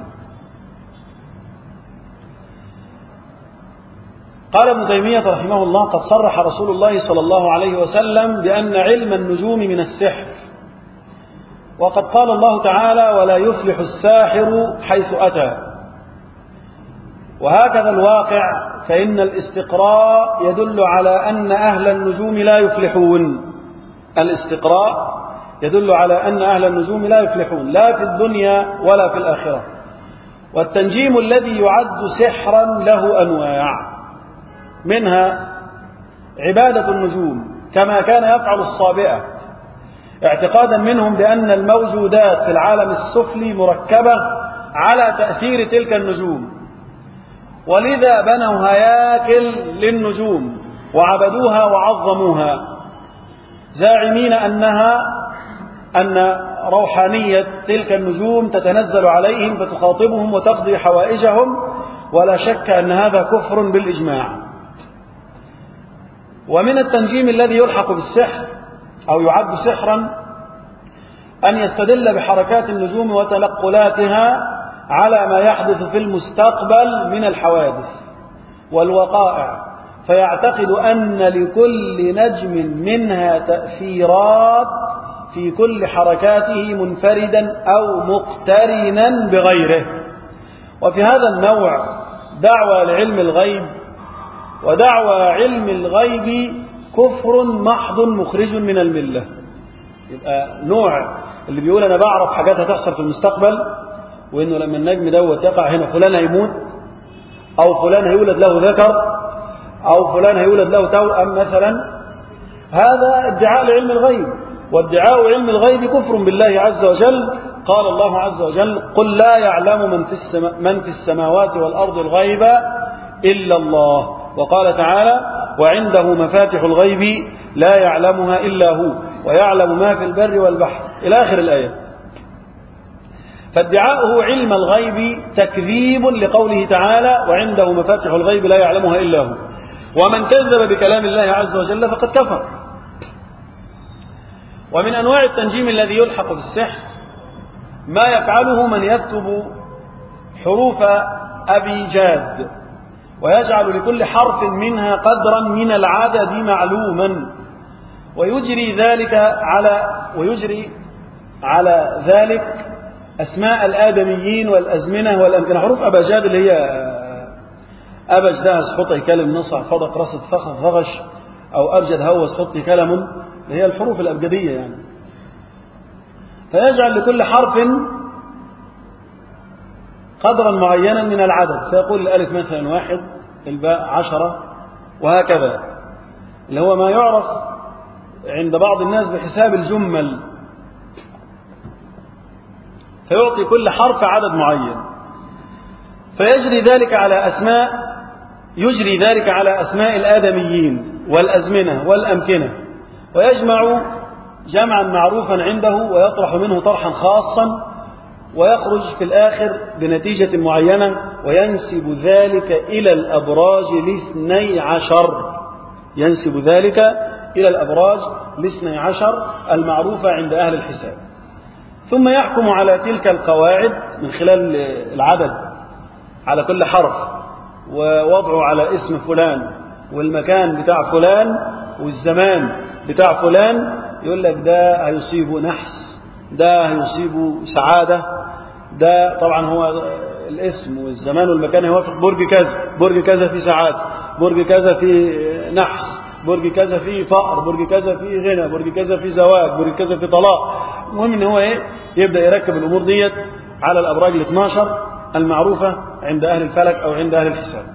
قال ابن تيمية رحمه الله: قد صرح رسول الله صلى الله عليه وسلم بأن علم النجوم من السحر، وقد قال الله تعالى: ولا يفلح الساحر حيث أتى. وهكذا الواقع، فإن الاستقراء يدل على أن أهل النجوم لا يفلحون. الاستقراء يدل على أن أهل النجوم لا يفلحون لا في الدنيا ولا في الآخرة. والتنجيم الذي يعد سحرا له أنواع، منها عبادة النجوم كما كان يفعل الصابئة، اعتقادا منهم بأن الموجودات في العالم السفلي مركبة على تأثير تلك النجوم، ولذا بنوا هياكل للنجوم وعبدوها وعظموها زاعمين أنها أن روحانية تلك النجوم تتنزل عليهم فتخاطبهم وتقضي حوائجهم، ولا شك أن هذا كفر بالإجماع. ومن التنجيم الذي يلحق بالسحر أو يعد سحرا أن يستدل بحركات النجوم وتنقلاتها على ما يحدث في المستقبل من الحوادث والوقائع، فيعتقد أن لكل نجم منها تأثيرات في كل حركاته منفردا أو مقترنا بغيره. وفي هذا النوع دعوى لعلم الغيب ودعوى علم الغيب كفر محض مخرج من الملة. يبقى نوع اللي بيقول أنا بعرف حاجات هتحصل في المستقبل، وإنه لما النجم دوت يقع هنا فلان هيموت، أو فلان هيولد له ذكر، أو فلان هيولد له توأم مثلا، هذا ادعاء لعلم الغيب، وادعاء علم الغيب كفر بالله عز وجل. قال الله عز وجل: قل لا يعلم من في, السما من في السماوات والأرض الغيب إلا الله. وقال تعالى: وعنده مفاتح الغيب لا يعلمها إلا هو ويعلم ما في البر والبحر، إلى آخر الآيات. فادعاؤه علم الغيب تكذيب لقوله تعالى: وعنده مفاتح الغيب لا يعلمها إلا هو. ومن كذب بكلام الله عز وجل فقد كفر. ومن أنواع التنجيم الذي يلحق بالسحر ما يفعله من يكتب حروف أبيجاد ويجعل لكل حرف منها قدرا من العدد معلوما، ويجري ذلك على ويجري على ذلك أسماء الآدميين والأزمنة والأمكنة. حروف أبيجاد اللي هي أبج ده سقطي كلم نصع فضق رصد فخ فغش، أو أبجد هو سقطي كلم، اللي هي الحروف الأبجدية يعني. فيجعل لكل حرف قدرا معينا من العدد، فيقول الألف مثلا واحد، الباء عشرة، وهكذا، اللي هو ما يعرف عند بعض الناس بحساب الجمل، فيعطي كل حرف عدد معين. فيجري ذلك على أسماء يجري ذلك على أسماء الآدميين والأزمنة والأمكنة، ويجمع جمعا معروفا عنده ويطرح منه طرحا خاصا، ويخرج في الآخر بنتيجة معينة، وينسب ذلك إلى الأبراج الاثني عشر ينسب ذلك إلى الأبراج الاثني عشر المعروفة عند أهل الحساب. ثم يحكم على تلك القواعد من خلال العدد على كل حرف، ووضعه على اسم فلان، والمكان بتاع فلان، والزمان بتاع فلان. يقول لك ده هيصيبه نحس، ده هيصيبه سعادة، ده طبعا هو الاسم والزمان والمكان يوافق برج كذا، برج كذا في سعادة، برج كذا في نحس، برج كذا في فقر، برج كذا في غنى، برج كذا في زواج، برج كذا في طلاق. المهم ان هو ايه، يبدأ يركب الامور ديت على الابراج الاثني عشر المعروفة عند اهل الفلك او عند اهل الحساب.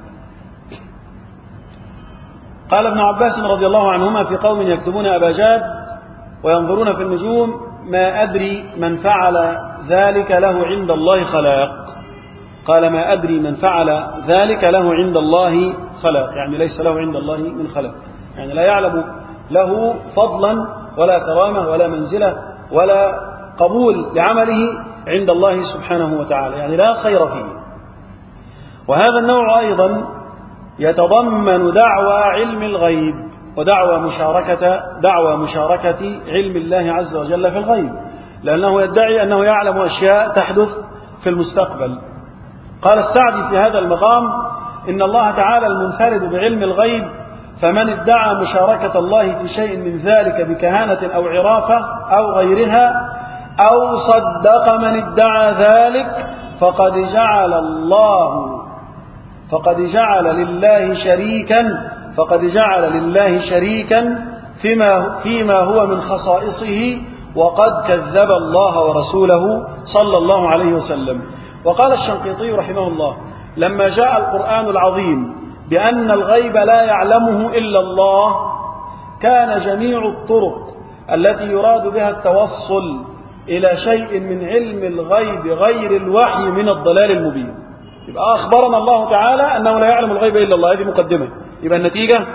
قال ابن عباس رضي الله عنهما في قوم يكتبون أباجاد وينظرون في النجوم: ما أدري من فعل ذلك له عند الله خلاق. قال: ما أدري من فعل ذلك له عند الله خلاق، يعني ليس له عند الله من خلاق، يعني لا يعلم له فضلا ولا كرامة ولا منزلة ولا قبول لعمله عند الله سبحانه وتعالى، يعني لا خير فيه. وهذا النوع أيضا يتضمن دعوى علم الغيب ودعوى مشاركة دعوى مشاركة علم الله عز وجل في الغيب، لأنه يدعي أنه يعلم أشياء تحدث في المستقبل. قال السعدي في هذا المقام: إن الله تعالى المنفرد بعلم الغيب، فمن ادعى مشاركة الله في شيء من ذلك بكهانة أو عرافة أو غيرها، أو صدق من ادعى ذلك، فقد جعل الله فقد جعل لله شريكا فقد جعل لله شريكا فيما فيما هو من خصائصه، وقد كذب الله ورسوله صلى الله عليه وسلم. وقال الشنقيطي رحمه الله: لما جاء القرآن العظيم بأن الغيب لا يعلمه إلا الله، كان جميع الطرق التي يراد بها التوصل إلى شيء من علم الغيب غير الوحي من الضلال المبين. يبقى أخبرنا الله تعالى أنه لا يعلم الغيب إلا الله، هذه مقدمة. يبقى النتيجة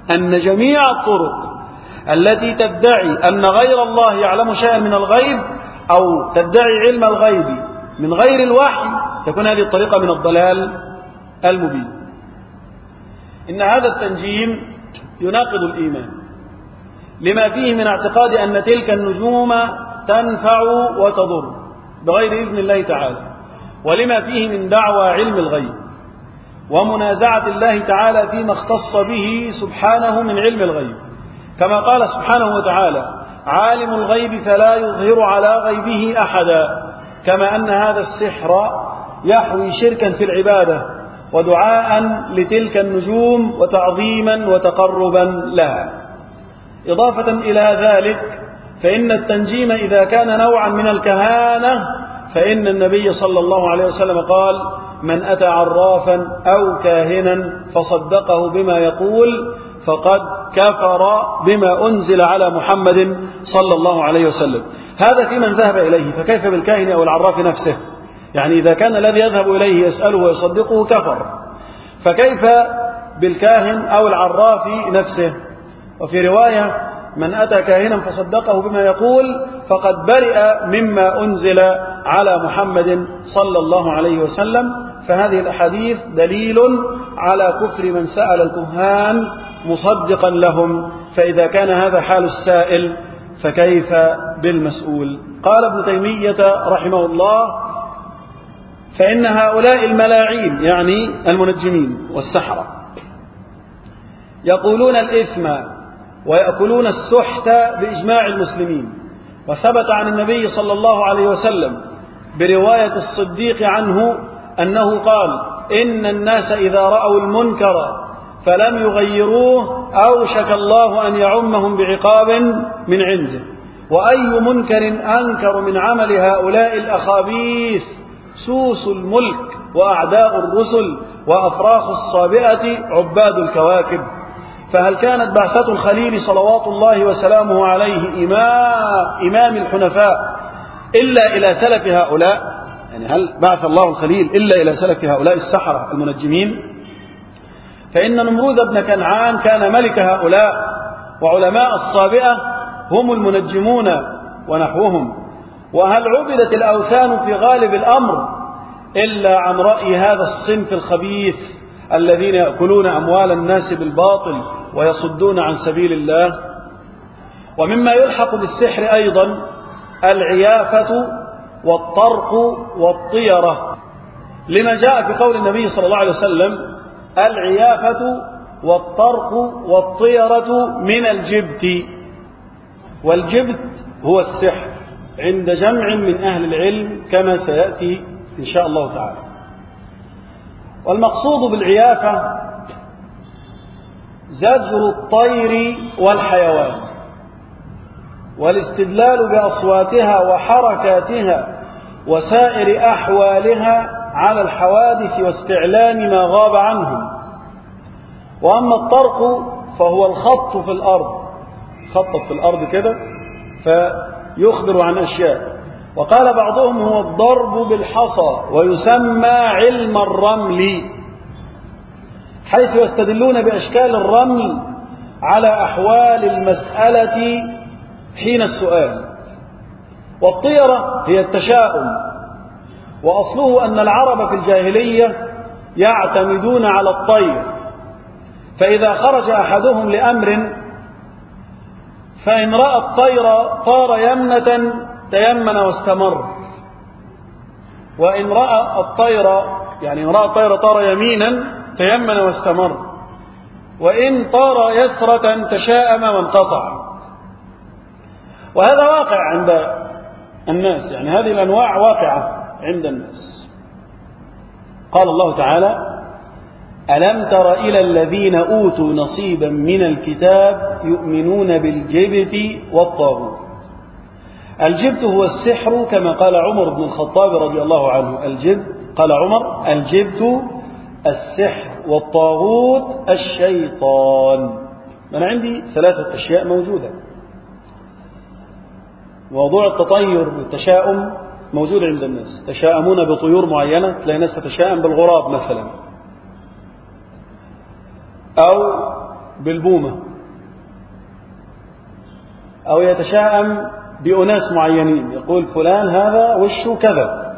أن جميع الطرق التي تدعي أن غير الله يعلم شيئا من الغيب أو تدعي علم الغيب من غير الوحي تكون هذه الطريقة من الضلال المبين. إن هذا التنجيم يناقض الإيمان لما فيه من اعتقاد أن تلك النجوم تنفع وتضر بغير إذن الله تعالى، ولما فيه من دعوى علم الغيب ومنازعة الله تعالى فيما اختص به سبحانه من علم الغيب، كما قال سبحانه وتعالى: عالم الغيب فلا يظهر على غيبه أحدا، كما أن هذا السحر يحوي شركا في العبادة ودعاء لتلك النجوم وتعظيما وتقربا لها. إضافة إلى ذلك فإن التنجيم إذا كان نوعا من الكهانة فإن النبي صلى الله عليه وسلم قال: من أتى عرافا أو كاهنا فصدقه بما يقول فقد كفر بما أنزل على محمد صلى الله عليه وسلم. هذا في من ذهب إليه، فكيف بالكاهن أو العراف نفسه؟ يعني إذا كان الذي يذهب إليه يسأله ويصدقه كفر، فكيف بالكاهن أو العراف نفسه؟ وفي رواية: من أتى كاهنا فصدقه بما يقول فقد برئ مما أنزل على محمد صلى الله عليه وسلم. فهذه الأحاديث دليل على كفر من سأل الكهان مصدقا لهم، فإذا كان هذا حال السائل فكيف بالمسؤول؟ قال ابن تيمية رحمه الله: فإن هؤلاء الملاعين يعني المنجمين والسحرة يقولون الإثم ويأكلون السحت بإجماع المسلمين، وثبت عن النبي صلى الله عليه وسلم برواية الصديق عنه أنه قال: إن الناس إذا رأوا المنكر فلم يغيروه أوشك الله أن يعمهم بعقاب من عنده، وأي منكر أنكر من عمل هؤلاء الأخابيث سوس الملك وأعداء الرسل وأفراخ الصابئة عباد الكواكب. فهل كانت بعثة الخليل صلوات الله وسلامه عليه إمام, إمام الحنفاء إلا إلى سلف هؤلاء؟ يعني هل بعث الله الخليل إلا إلى سلف هؤلاء السحرة المنجمين؟ فإن نمرود بن كنعان كان ملك هؤلاء، وعلماء الصابئة هم المنجمون ونحوهم. وهل عبدت الأوثان في غالب الأمر إلا عن رأي هذا الصنف الخبيث الذين يأكلون أموال الناس بالباطل ويصدون عن سبيل الله؟ ومما يلحق بالسحر أيضا العيافة والطرق والطيرة، لما جاء في قول النبي صلى الله عليه وسلم: العيافة والطرق والطيرة من الجبت. والجبت هو السحر عند جمع من أهل العلم كما سيأتي إن شاء الله تعالى. والمقصود بالعيافة زجر الطير والحيوان والاستدلال بأصواتها وحركاتها وسائر أحوالها على الحوادث واستعلام ما غاب عنهم. وأما الطرق فهو الخط في الأرض، خطط في الأرض كده فيخبر عن أشياء. وقال بعضهم هو الضرب بالحصى ويسمى علم الرمل، حيث يستدلون بأشكال الرمل على أحوال المسألة حين السؤال. والطيرة هي التشاؤم، وأصله أن العرب في الجاهلية يعتمدون على الطير، فإذا خرج أحدهم لأمر فإن رأى الطير طار يمنة تيمن واستمر، وإن رأى الطير يعني إن رأى الطير طار يمينا تيمن واستمر، وإن طار يسرة تشاءم وانقطع. وهذا واقع عند الناس، يعني هذه الأنواع واقعة عند الناس. قال الله تعالى: ألم تر إلى الذين أوتوا نصيبا من الكتاب يؤمنون بالجبت والطاغوت. الجبت هو السحر، كما قال عمر بن الخطاب رضي الله عنه: الجبت، قال عمر: الجبت السحر والطاغوت الشيطان. أنا عندي ثلاثة أشياء موجودة. موضوع التطير والتشاؤم موجود عند الناس، تشاءمون بطيور معينة، تلاقي ناس تتشاءم بالغراب مثلا، أو بالبومة، أو يتشائم بأناس معينين، يقول فلان هذا وشه كذا،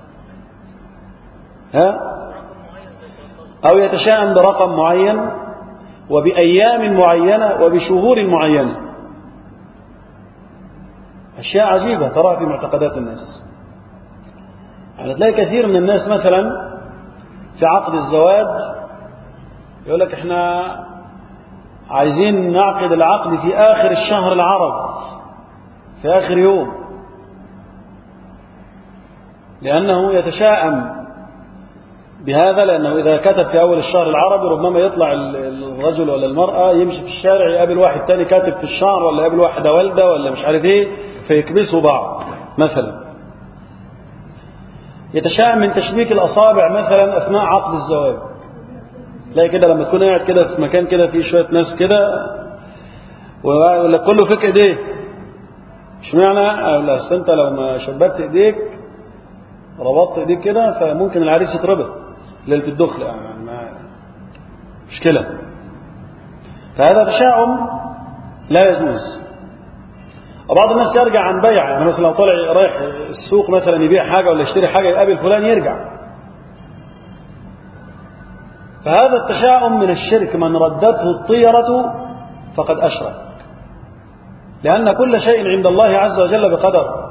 ها؟ أو يتشائم برقم معين وبأيام معينة وبشهور معينة. أشياء عجيبة تراها في معتقدات الناس. يعني تلاقي كثير من الناس مثلا في عقد الزواج يقول لك احنا عايزين نعقد العقد في آخر الشهر العربي، في آخر يوم، لأنه يتشائم بهذا، لأنه إذا كتب في أول الشهر العربي ربما يطلع الرجل ولا المرأة يمشي في الشارع يقابل واحد تاني كاتب في الشعر، ولا يقابل واحدة والدة ولا مش عارف ايه، فيكبسوا بعض مثلا. يتشائم من تشبيك الأصابع مثلا أثناء عقد الزواج. تلاقي كده لما تكون قاعد كده في مكان كده فيه شوية ناس كده ويقول لك كله فيك ايديه، اشمعنى؟ لا أصل أنت لو ما شبكت ايديك ربطت ايديك كده فممكن العريس يتربط ليلة الدخل، يعني ما مشكلة. فهذا تشاؤم لا يجوز. وبعض الناس يرجع عن بيع، يعني مثلا لو طلع رايح السوق مثلا يبيع حاجة ولا يشتري حاجة يقابل فلان يرجع. فهذا التشاؤم من الشرك، من ردته الطيرة فقد أشرك، لأن كل شيء عند الله عز وجل بقدر.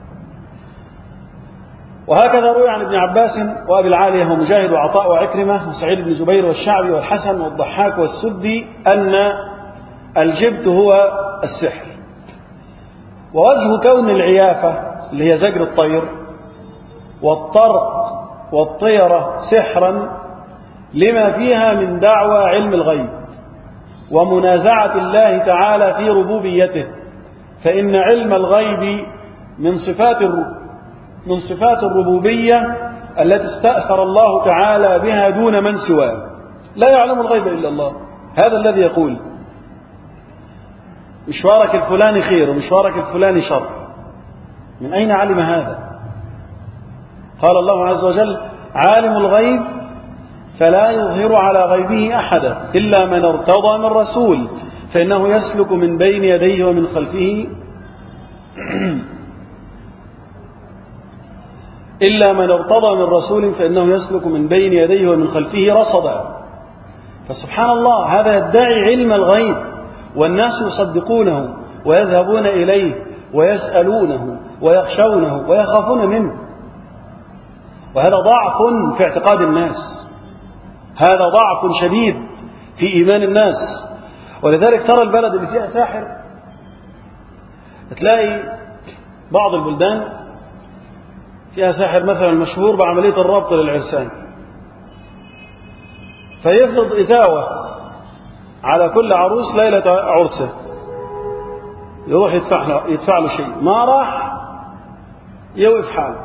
وهكذا روي عن ابن عباس وأبي العالية ومجاهد وعطاء وعكرمة وسعيد بن جبير والشعبي والحسن والضحاك والسدي أن الجبت هو السحر. ووجه كون العيافة اللي هي زجر الطير والطرق والطيرة سحرا لما فيها من دعوى علم الغيب ومنازعة الله تعالى في ربوبيته، فإن علم الغيب من صفات من صفات الربوبية التي استأثر الله تعالى بها دون من سواه. لا يعلم الغيب إلا الله. هذا الذي يقول مشوارك الفلاني خير ومشوارك الفلاني شر، من أين علم هذا؟ قال الله عز وجل عالم الغيب فلا يظهر على غيبه أحدا إلا من ارتضى من رسول فإنه يسلك من بين يديه ومن خلفه إلا من ارتضى من رسول فإنه يسلك من بين يديه ومن خلفه رصدا. فسبحان الله، هذا يدعي علم الغيب والناس يصدقونه ويذهبون إليه ويسألونه ويخشونه ويخافون منه. وهذا ضعف في اعتقاد الناس، هذا ضعف شديد في إيمان الناس. ولذلك ترى البلد اللي فيها ساحر تلاقي بعض البلدان فيها ساحر مثلا مشهور بعملية الربط للعرسان، فيفرض إتاوة على كل عروس ليلة عرسه، يروح يدفع له, يدفع له شيء، ما راح يوقف حاله.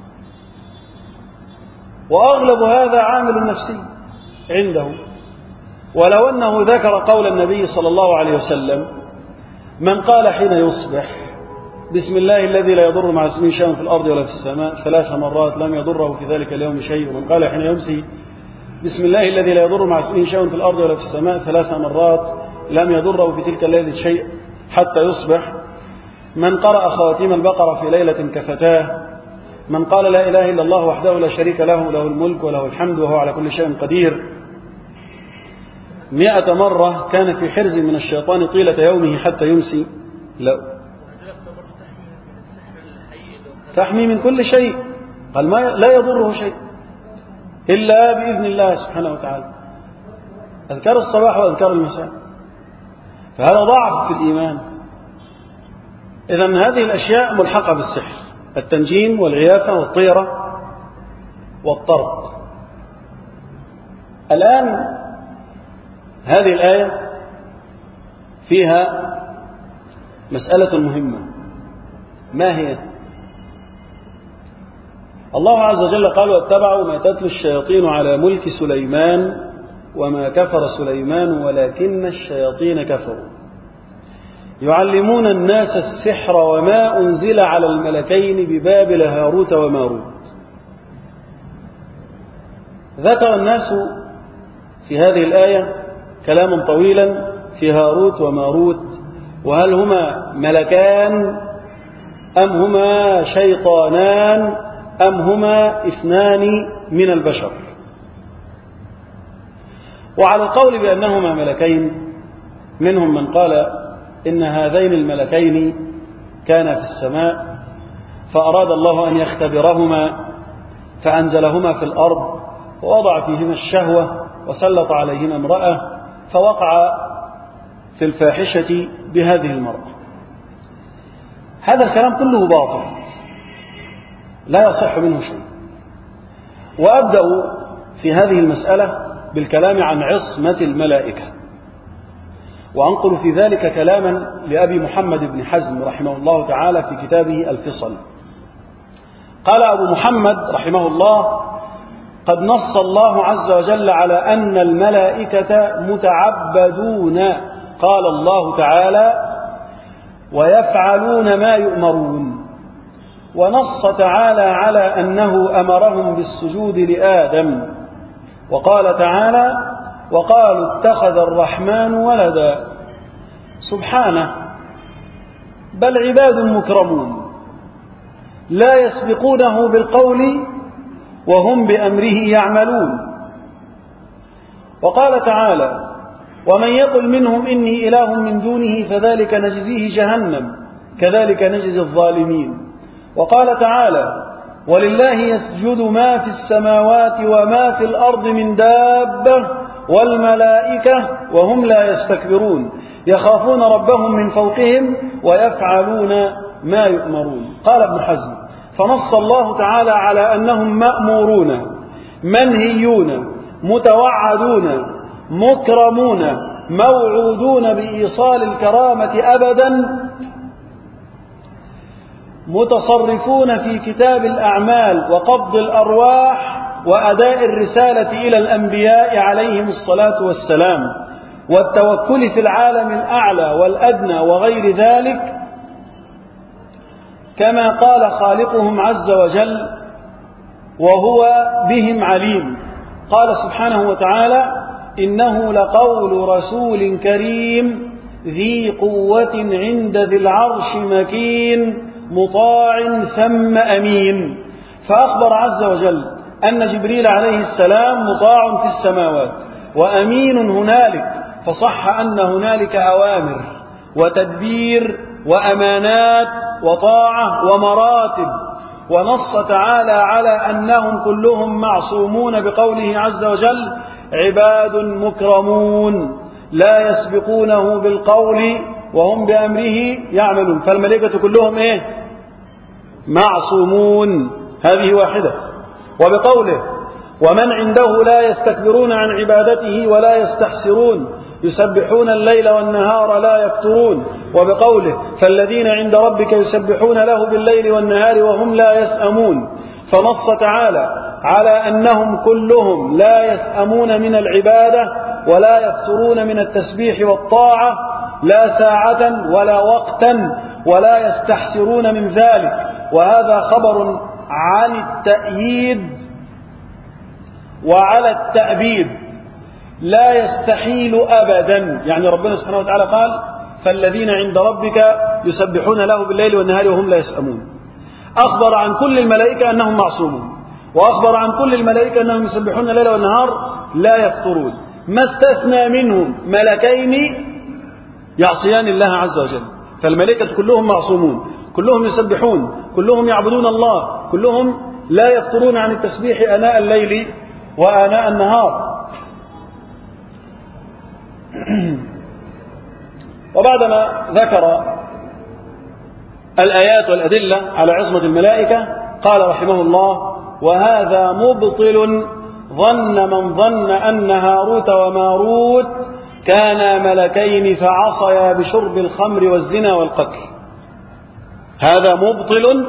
وأغلب هذا عامل نفسي عنده. ولو أنه ذكر قول النبي صلى الله عليه وسلم من قال حين يصبح بسم الله الذي لا يضر مع اسمه شيء في الأرض ولا في السماء ثلاث مرات لم يضره في ذلك اليوم شيء، ومن قال حين يمسي بسم الله الذي لا يضر مع اسمه شيء في الأرض ولا في السماء ثلاث مرات لم يضره في تلك الليلة شيء حتى يصبح، من قرأ خواتيم البقرة في ليلة كفتاه، من قال لا إله إلا الله وحده لا شريك له له الملك وله الحمد وهو على كل شيء قدير مئة مرة كان في حرز من الشيطان طيلة يومه حتى يمسي. لا تحمي من كل شيء، قال ما لا يضره شيء إلا بإذن الله سبحانه وتعالى. أذكار الصباح وأذكار المساء. فهذا ضعف في الإيمان. إذن هذه الأشياء ملحقة بالسحر، التنجيم والعيافة والطيرة والطرق. الآن هذه الآية فيها مسألة مهمة، ما هي؟ الله عز وجل قال واتبعوا ما تتلو الشياطين على ملك سليمان وما كفر سليمان ولكن الشياطين كفروا يعلمون الناس السحر وما أنزل على الملكين ببابل هاروت وماروت. ذكر الناس في هذه الآية كلاما طويلا في هاروت وماروت، وهل هما ملكان أم هما شيطانان أم هما اثنان من البشر. وعلى القول بأنهما ملكين منهم من قال إن هذين الملكين كانا في السماء فأراد الله أن يختبرهما فأنزلهما في الأرض ووضع فيهما الشهوة وسلط عليهما امرأة فوقع في الفاحشة بهذه المرأة. هذا الكلام كله باطل لا يصح منه شيء. وأبدأ في هذه المسألة بالكلام عن عصمة الملائكة، وأنقل في ذلك كلاما لأبي محمد بن حزم رحمه الله تعالى في كتابه الفصل. قال أبو محمد رحمه الله: قد نص الله عز وجل على أن الملائكة متعبدون، قال الله تعالى: ويفعلون ما يؤمرون. ونص تعالى على أنه أمرهم بالسجود لآدم، وقال تعالى: وقالوا اتخذ الرحمن ولدا. سبحانه، بل عباد مكرمون لا يسبقونه بالقول وهم بأمره يعملون. وقال تعالى: ومن يقل منهم إني إله من دونه فذلك نجزيه جهنم كذلك نجزي الظالمين. وقال تعالى: ولله يسجد ما في السماوات وما في الأرض من دابة والملائكة وهم لا يستكبرون يخافون ربهم من فوقهم ويفعلون ما يؤمرون. قال ابن حزم: فنص الله تعالى على أنهم مأمورون منهيون متوعدون مكرمون موعودون بإيصال الكرامة أبدا، متصرفون في كتاب الأعمال وقبض الأرواح وأداء الرسالة إلى الأنبياء عليهم الصلاة والسلام، والتوكل في العالم الأعلى والأدنى وغير ذلك، كما قال خالقهم عز وجل: وهو بهم عليم. قال سبحانه وتعالى: إنه لقول رسول كريم ذي قوة عند ذي العرش مكين مطاع ثم أمين. فأخبر عز وجل أن جبريل عليه السلام مطاع في السماوات وأمين هنالك، فصح أن هنالك أوامر وتدبير وأمانات وطاعة ومراتب. ونص تعالى على أنهم كلهم معصومون بقوله عز وجل: عباد مكرمون لا يسبقونه بالقول وهم بأمره يعملون. فالملائكة كلهم إيه؟ معصومون. هذه واحدة. وبقوله: ومن عنده لا يستكبرون عن عبادته ولا يستحسرون يسبحون الليل والنهار لا يفترون. وبقوله: فالذين عند ربك يسبحون له بالليل والنهار وهم لا يسأمون. فنص تعالى على أنهم كلهم لا يسأمون من العبادة ولا يفترون من التسبيح والطاعة لا ساعة ولا وقتا ولا يستحسرون من ذلك. وهذا خبر عن التأييد وعلى التأبيد لا يستحيل أبدا. يعني ربنا سبحانه وتعالى قال: فالذين عند ربك يسبحون له بالليل والنهار وهم لا يسأمون. أخبر عن كل الملائكة أنهم معصومون، وأخبر عن كل الملائكة أنهم يسبحون الليل والنهار لا يفترون، ما استثنى منهم ملكين يعصيان الله عز وجل. فالملائكة كلهم معصومون، كلهم يسبحون، كلهم يعبدون الله، كلهم لا يفترون عن التسبيح آناء الليل وآناء النهار. وبعدما ذكر الآيات والأدلة على عصمة الملائكة قال رحمه الله: وهذا مبطل ظن من ظن أن هاروت وماروت كانا ملكين فعصيا بشرب الخمر والزنا والقتل. هذا مبطل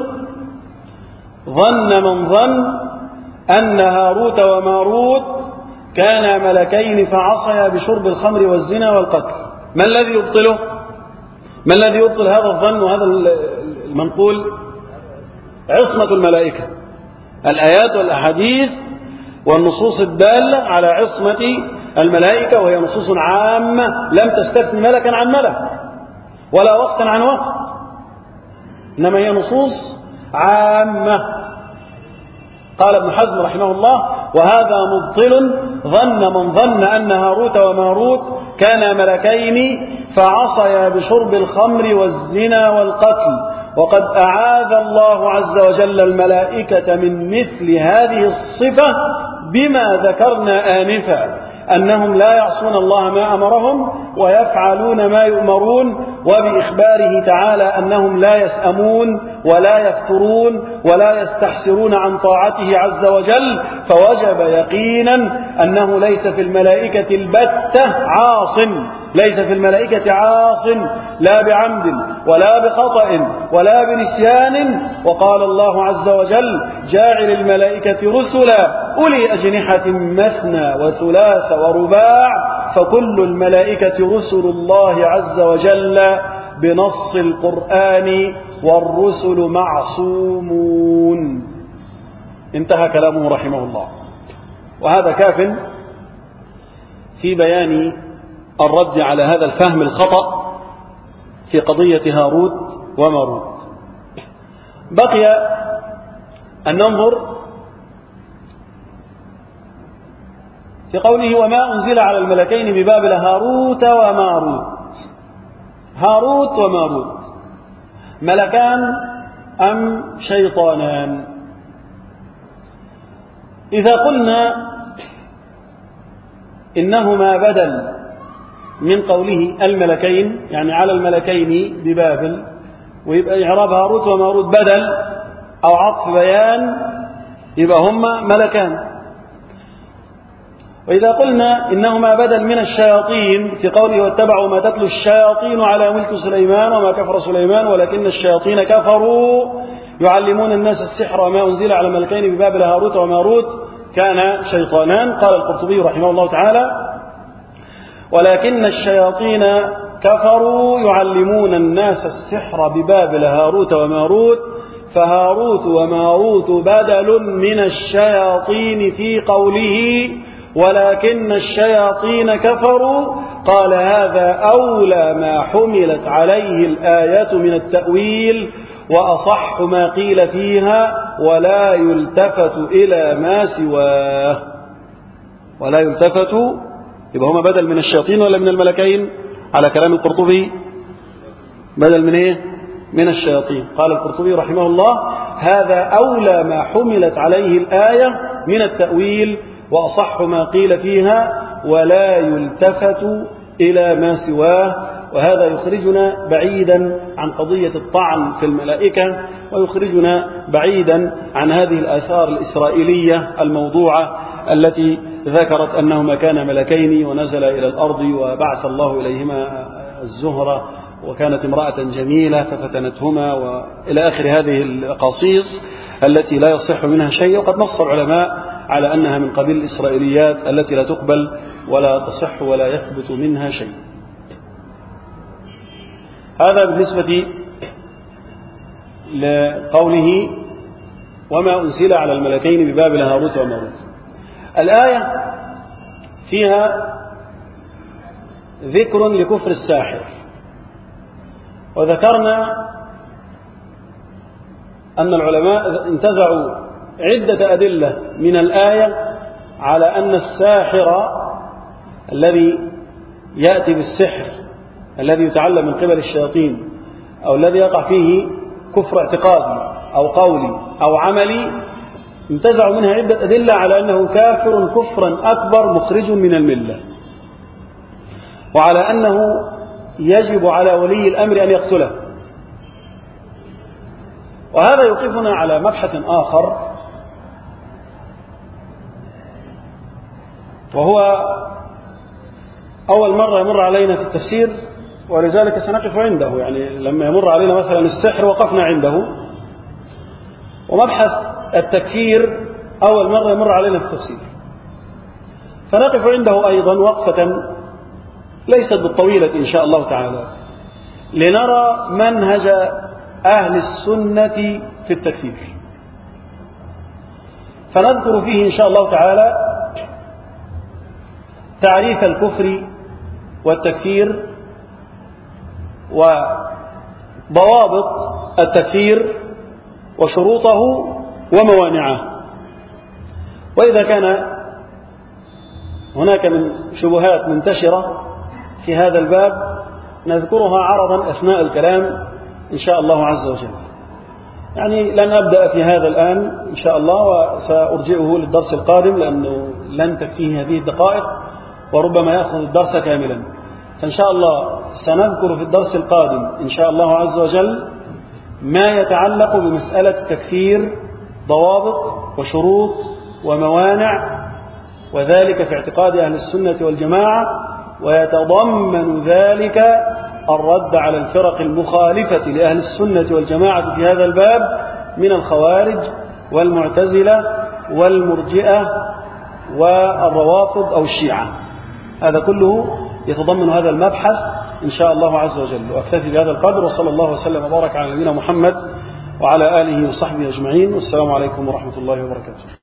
ظن من ظن أن هاروت وماروت كانا ملكين فعصيا بشرب الخمر والزنا والقتل. ما الذي يبطله؟ ما الذي يبطل هذا الظن وهذا المنقول؟ عصمة الملائكة، الآيات والأحاديث والنصوص الدالة على عصمة الملائكة، وهي نصوص عامة لم تستثن ملكا عن ملك ولا وقتا عن وقت، إنما هي نصوص عامة. قال ابن حزم رحمه الله: وهذا مبطل ظن من ظن أن هاروت وماروت كانا ملكين فعصيا بشرب الخمر والزنا والقتل، وقد أعاذ الله عز وجل الملائكة من مثل هذه الصفة بما ذكرنا آنفا، أنهم لا يعصون الله ما أمرهم ويفعلون ما يؤمرون، وبإخباره تعالى أنهم لا يسأمون ولا يفترون ولا يستحسرون عن طاعته عز وجل، فوجب يقينا أنه ليس في الملائكة البتة عاص، ليس في الملائكة عاص لا بعمد ولا بخطأ ولا بنسيان. وقال الله عز وجل: جاعل الملائكة رسلا أولي أجنحة مثنى وثلاث ورباع، فكل الملائكة رسل الله عز وجل بنص القرآن، والرسل معصومون. انتهى كلامه رحمه الله. وهذا كاف في بيان الرد على هذا الفهم الخطأ في قضية هاروت وماروت. بقي أن ننظر في قوله: وما أنزل على الملكين ببابل هاروت وماروت. هاروت وماروت ملكان أم شيطانان؟ إذا قلنا إنهما بدل من قوله الملكين، يعني على الملكين ببابل، ويبقى إعراب هاروت وماروت بدل أو عطف بيان، يبقى هما ملكان. وإذا قلنا إنهما بدل من الشياطين في قوله: واتبعوا ما تتلو الشياطين على ملك سليمان وما كفر سليمان ولكن الشياطين كفروا يعلمون الناس السحر وما أنزل على الملكين ببابل هاروت وماروت كان شيطانان. قال القرطبي رحمه الله تعالى: ولكن الشياطين كفروا يعلمون الناس السحر ببابل هاروت وماروت، فهاروت وماروت بدل من الشياطين في قوله ولكن الشياطين كفروا. قال: هذا أولى ما حملت عليه الآية من التأويل، وأصح ما قيل فيها، ولا يلتفت إلى ما سواه. ولا يلتفت، يبقى هما بدل من الشياطين ولا من الملكين؟ على كلام القرطبي بدل من ايه؟ من الشياطين. قال القرطبي رحمه الله: هذا أولى ما حملت عليه الآية من التأويل، وأصح ما قيل فيها، ولا يلتفت إلى ما سواه. وهذا يخرجنا بعيدا عن قضية الطعن في الملائكة، ويخرجنا بعيدا عن هذه الآثار الإسرائيلية الموضوعة التي ذكرت أنهما كانا ملكين ونزل إلى الأرض وبعث الله إليهما الزهرة وكانت امرأة جميلة ففتنتهما، وإلى آخر هذه القصيص التي لا يصح منها شيء. وقد نص العلماء على أنها من قبيل الإسرائيليات التي لا تقبل ولا تصح ولا يثبت منها شيء. هذا بالنسبة لقوله: وما أنزل على الملكين ببابل هاروت وماروت. الآية فيها ذكر لكفر الساحر، وذكرنا أن العلماء انتزعوا عدة أدلة من الآية على أن الساحر الذي يأتي بالسحر الذي يتعلم من قبل الشياطين، أو الذي يقع فيه كفر اعتقادي أو قولي أو عملي، انتزعوا منها عدة أدلة على أنه كافر كفرا أكبر مخرج من الملة، وعلى أنه يجب على ولي الأمر أن يقتله. وهذا يوقفنا على مبحث آخر، وهو أول مرة يمر علينا في التفسير، ولذلك سنقف عنده. يعني لما يمر علينا مثلا السحر وقفنا عنده، ومبحث التكفير أول مرة يمر علينا في التفسير، فنقف عنده أيضا وقفة ليست بالطويلة إن شاء الله تعالى، لنرى منهج أهل السنة في التكفير. فنذكر فيه إن شاء الله تعالى تعريف الكفر والتكفير وضوابط التكفير وشروطه وموانعه. وإذا كان هناك من شبهات منتشرة في هذا الباب نذكرها عرضا أثناء الكلام إن شاء الله عز وجل. يعني لن أبدأ في هذا الآن إن شاء الله، وسأرجئه للدرس القادم لأنه لن تكفيه هذه الدقائق وربما يأخذ الدرس كاملا. فإن شاء الله سنذكر في الدرس القادم إن شاء الله عز وجل ما يتعلق بمسألة التكفير، ضوابط وشروط وموانع، وذلك في اعتقاد أهل السنة والجماعة، ويتضمن ذلك الرد على الفرق المخالفة لأهل السنة والجماعة في هذا الباب من الخوارج والمعتزلة والمرجئة والروافض أو الشيعة. هذا كله يتضمن هذا المبحث إن شاء الله عز وجل. وأكتفي بهذا القدر، وصلى الله وسلم وبارك على نبينا محمد وعلى آله وصحبه أجمعين، والسلام عليكم ورحمة الله وبركاته.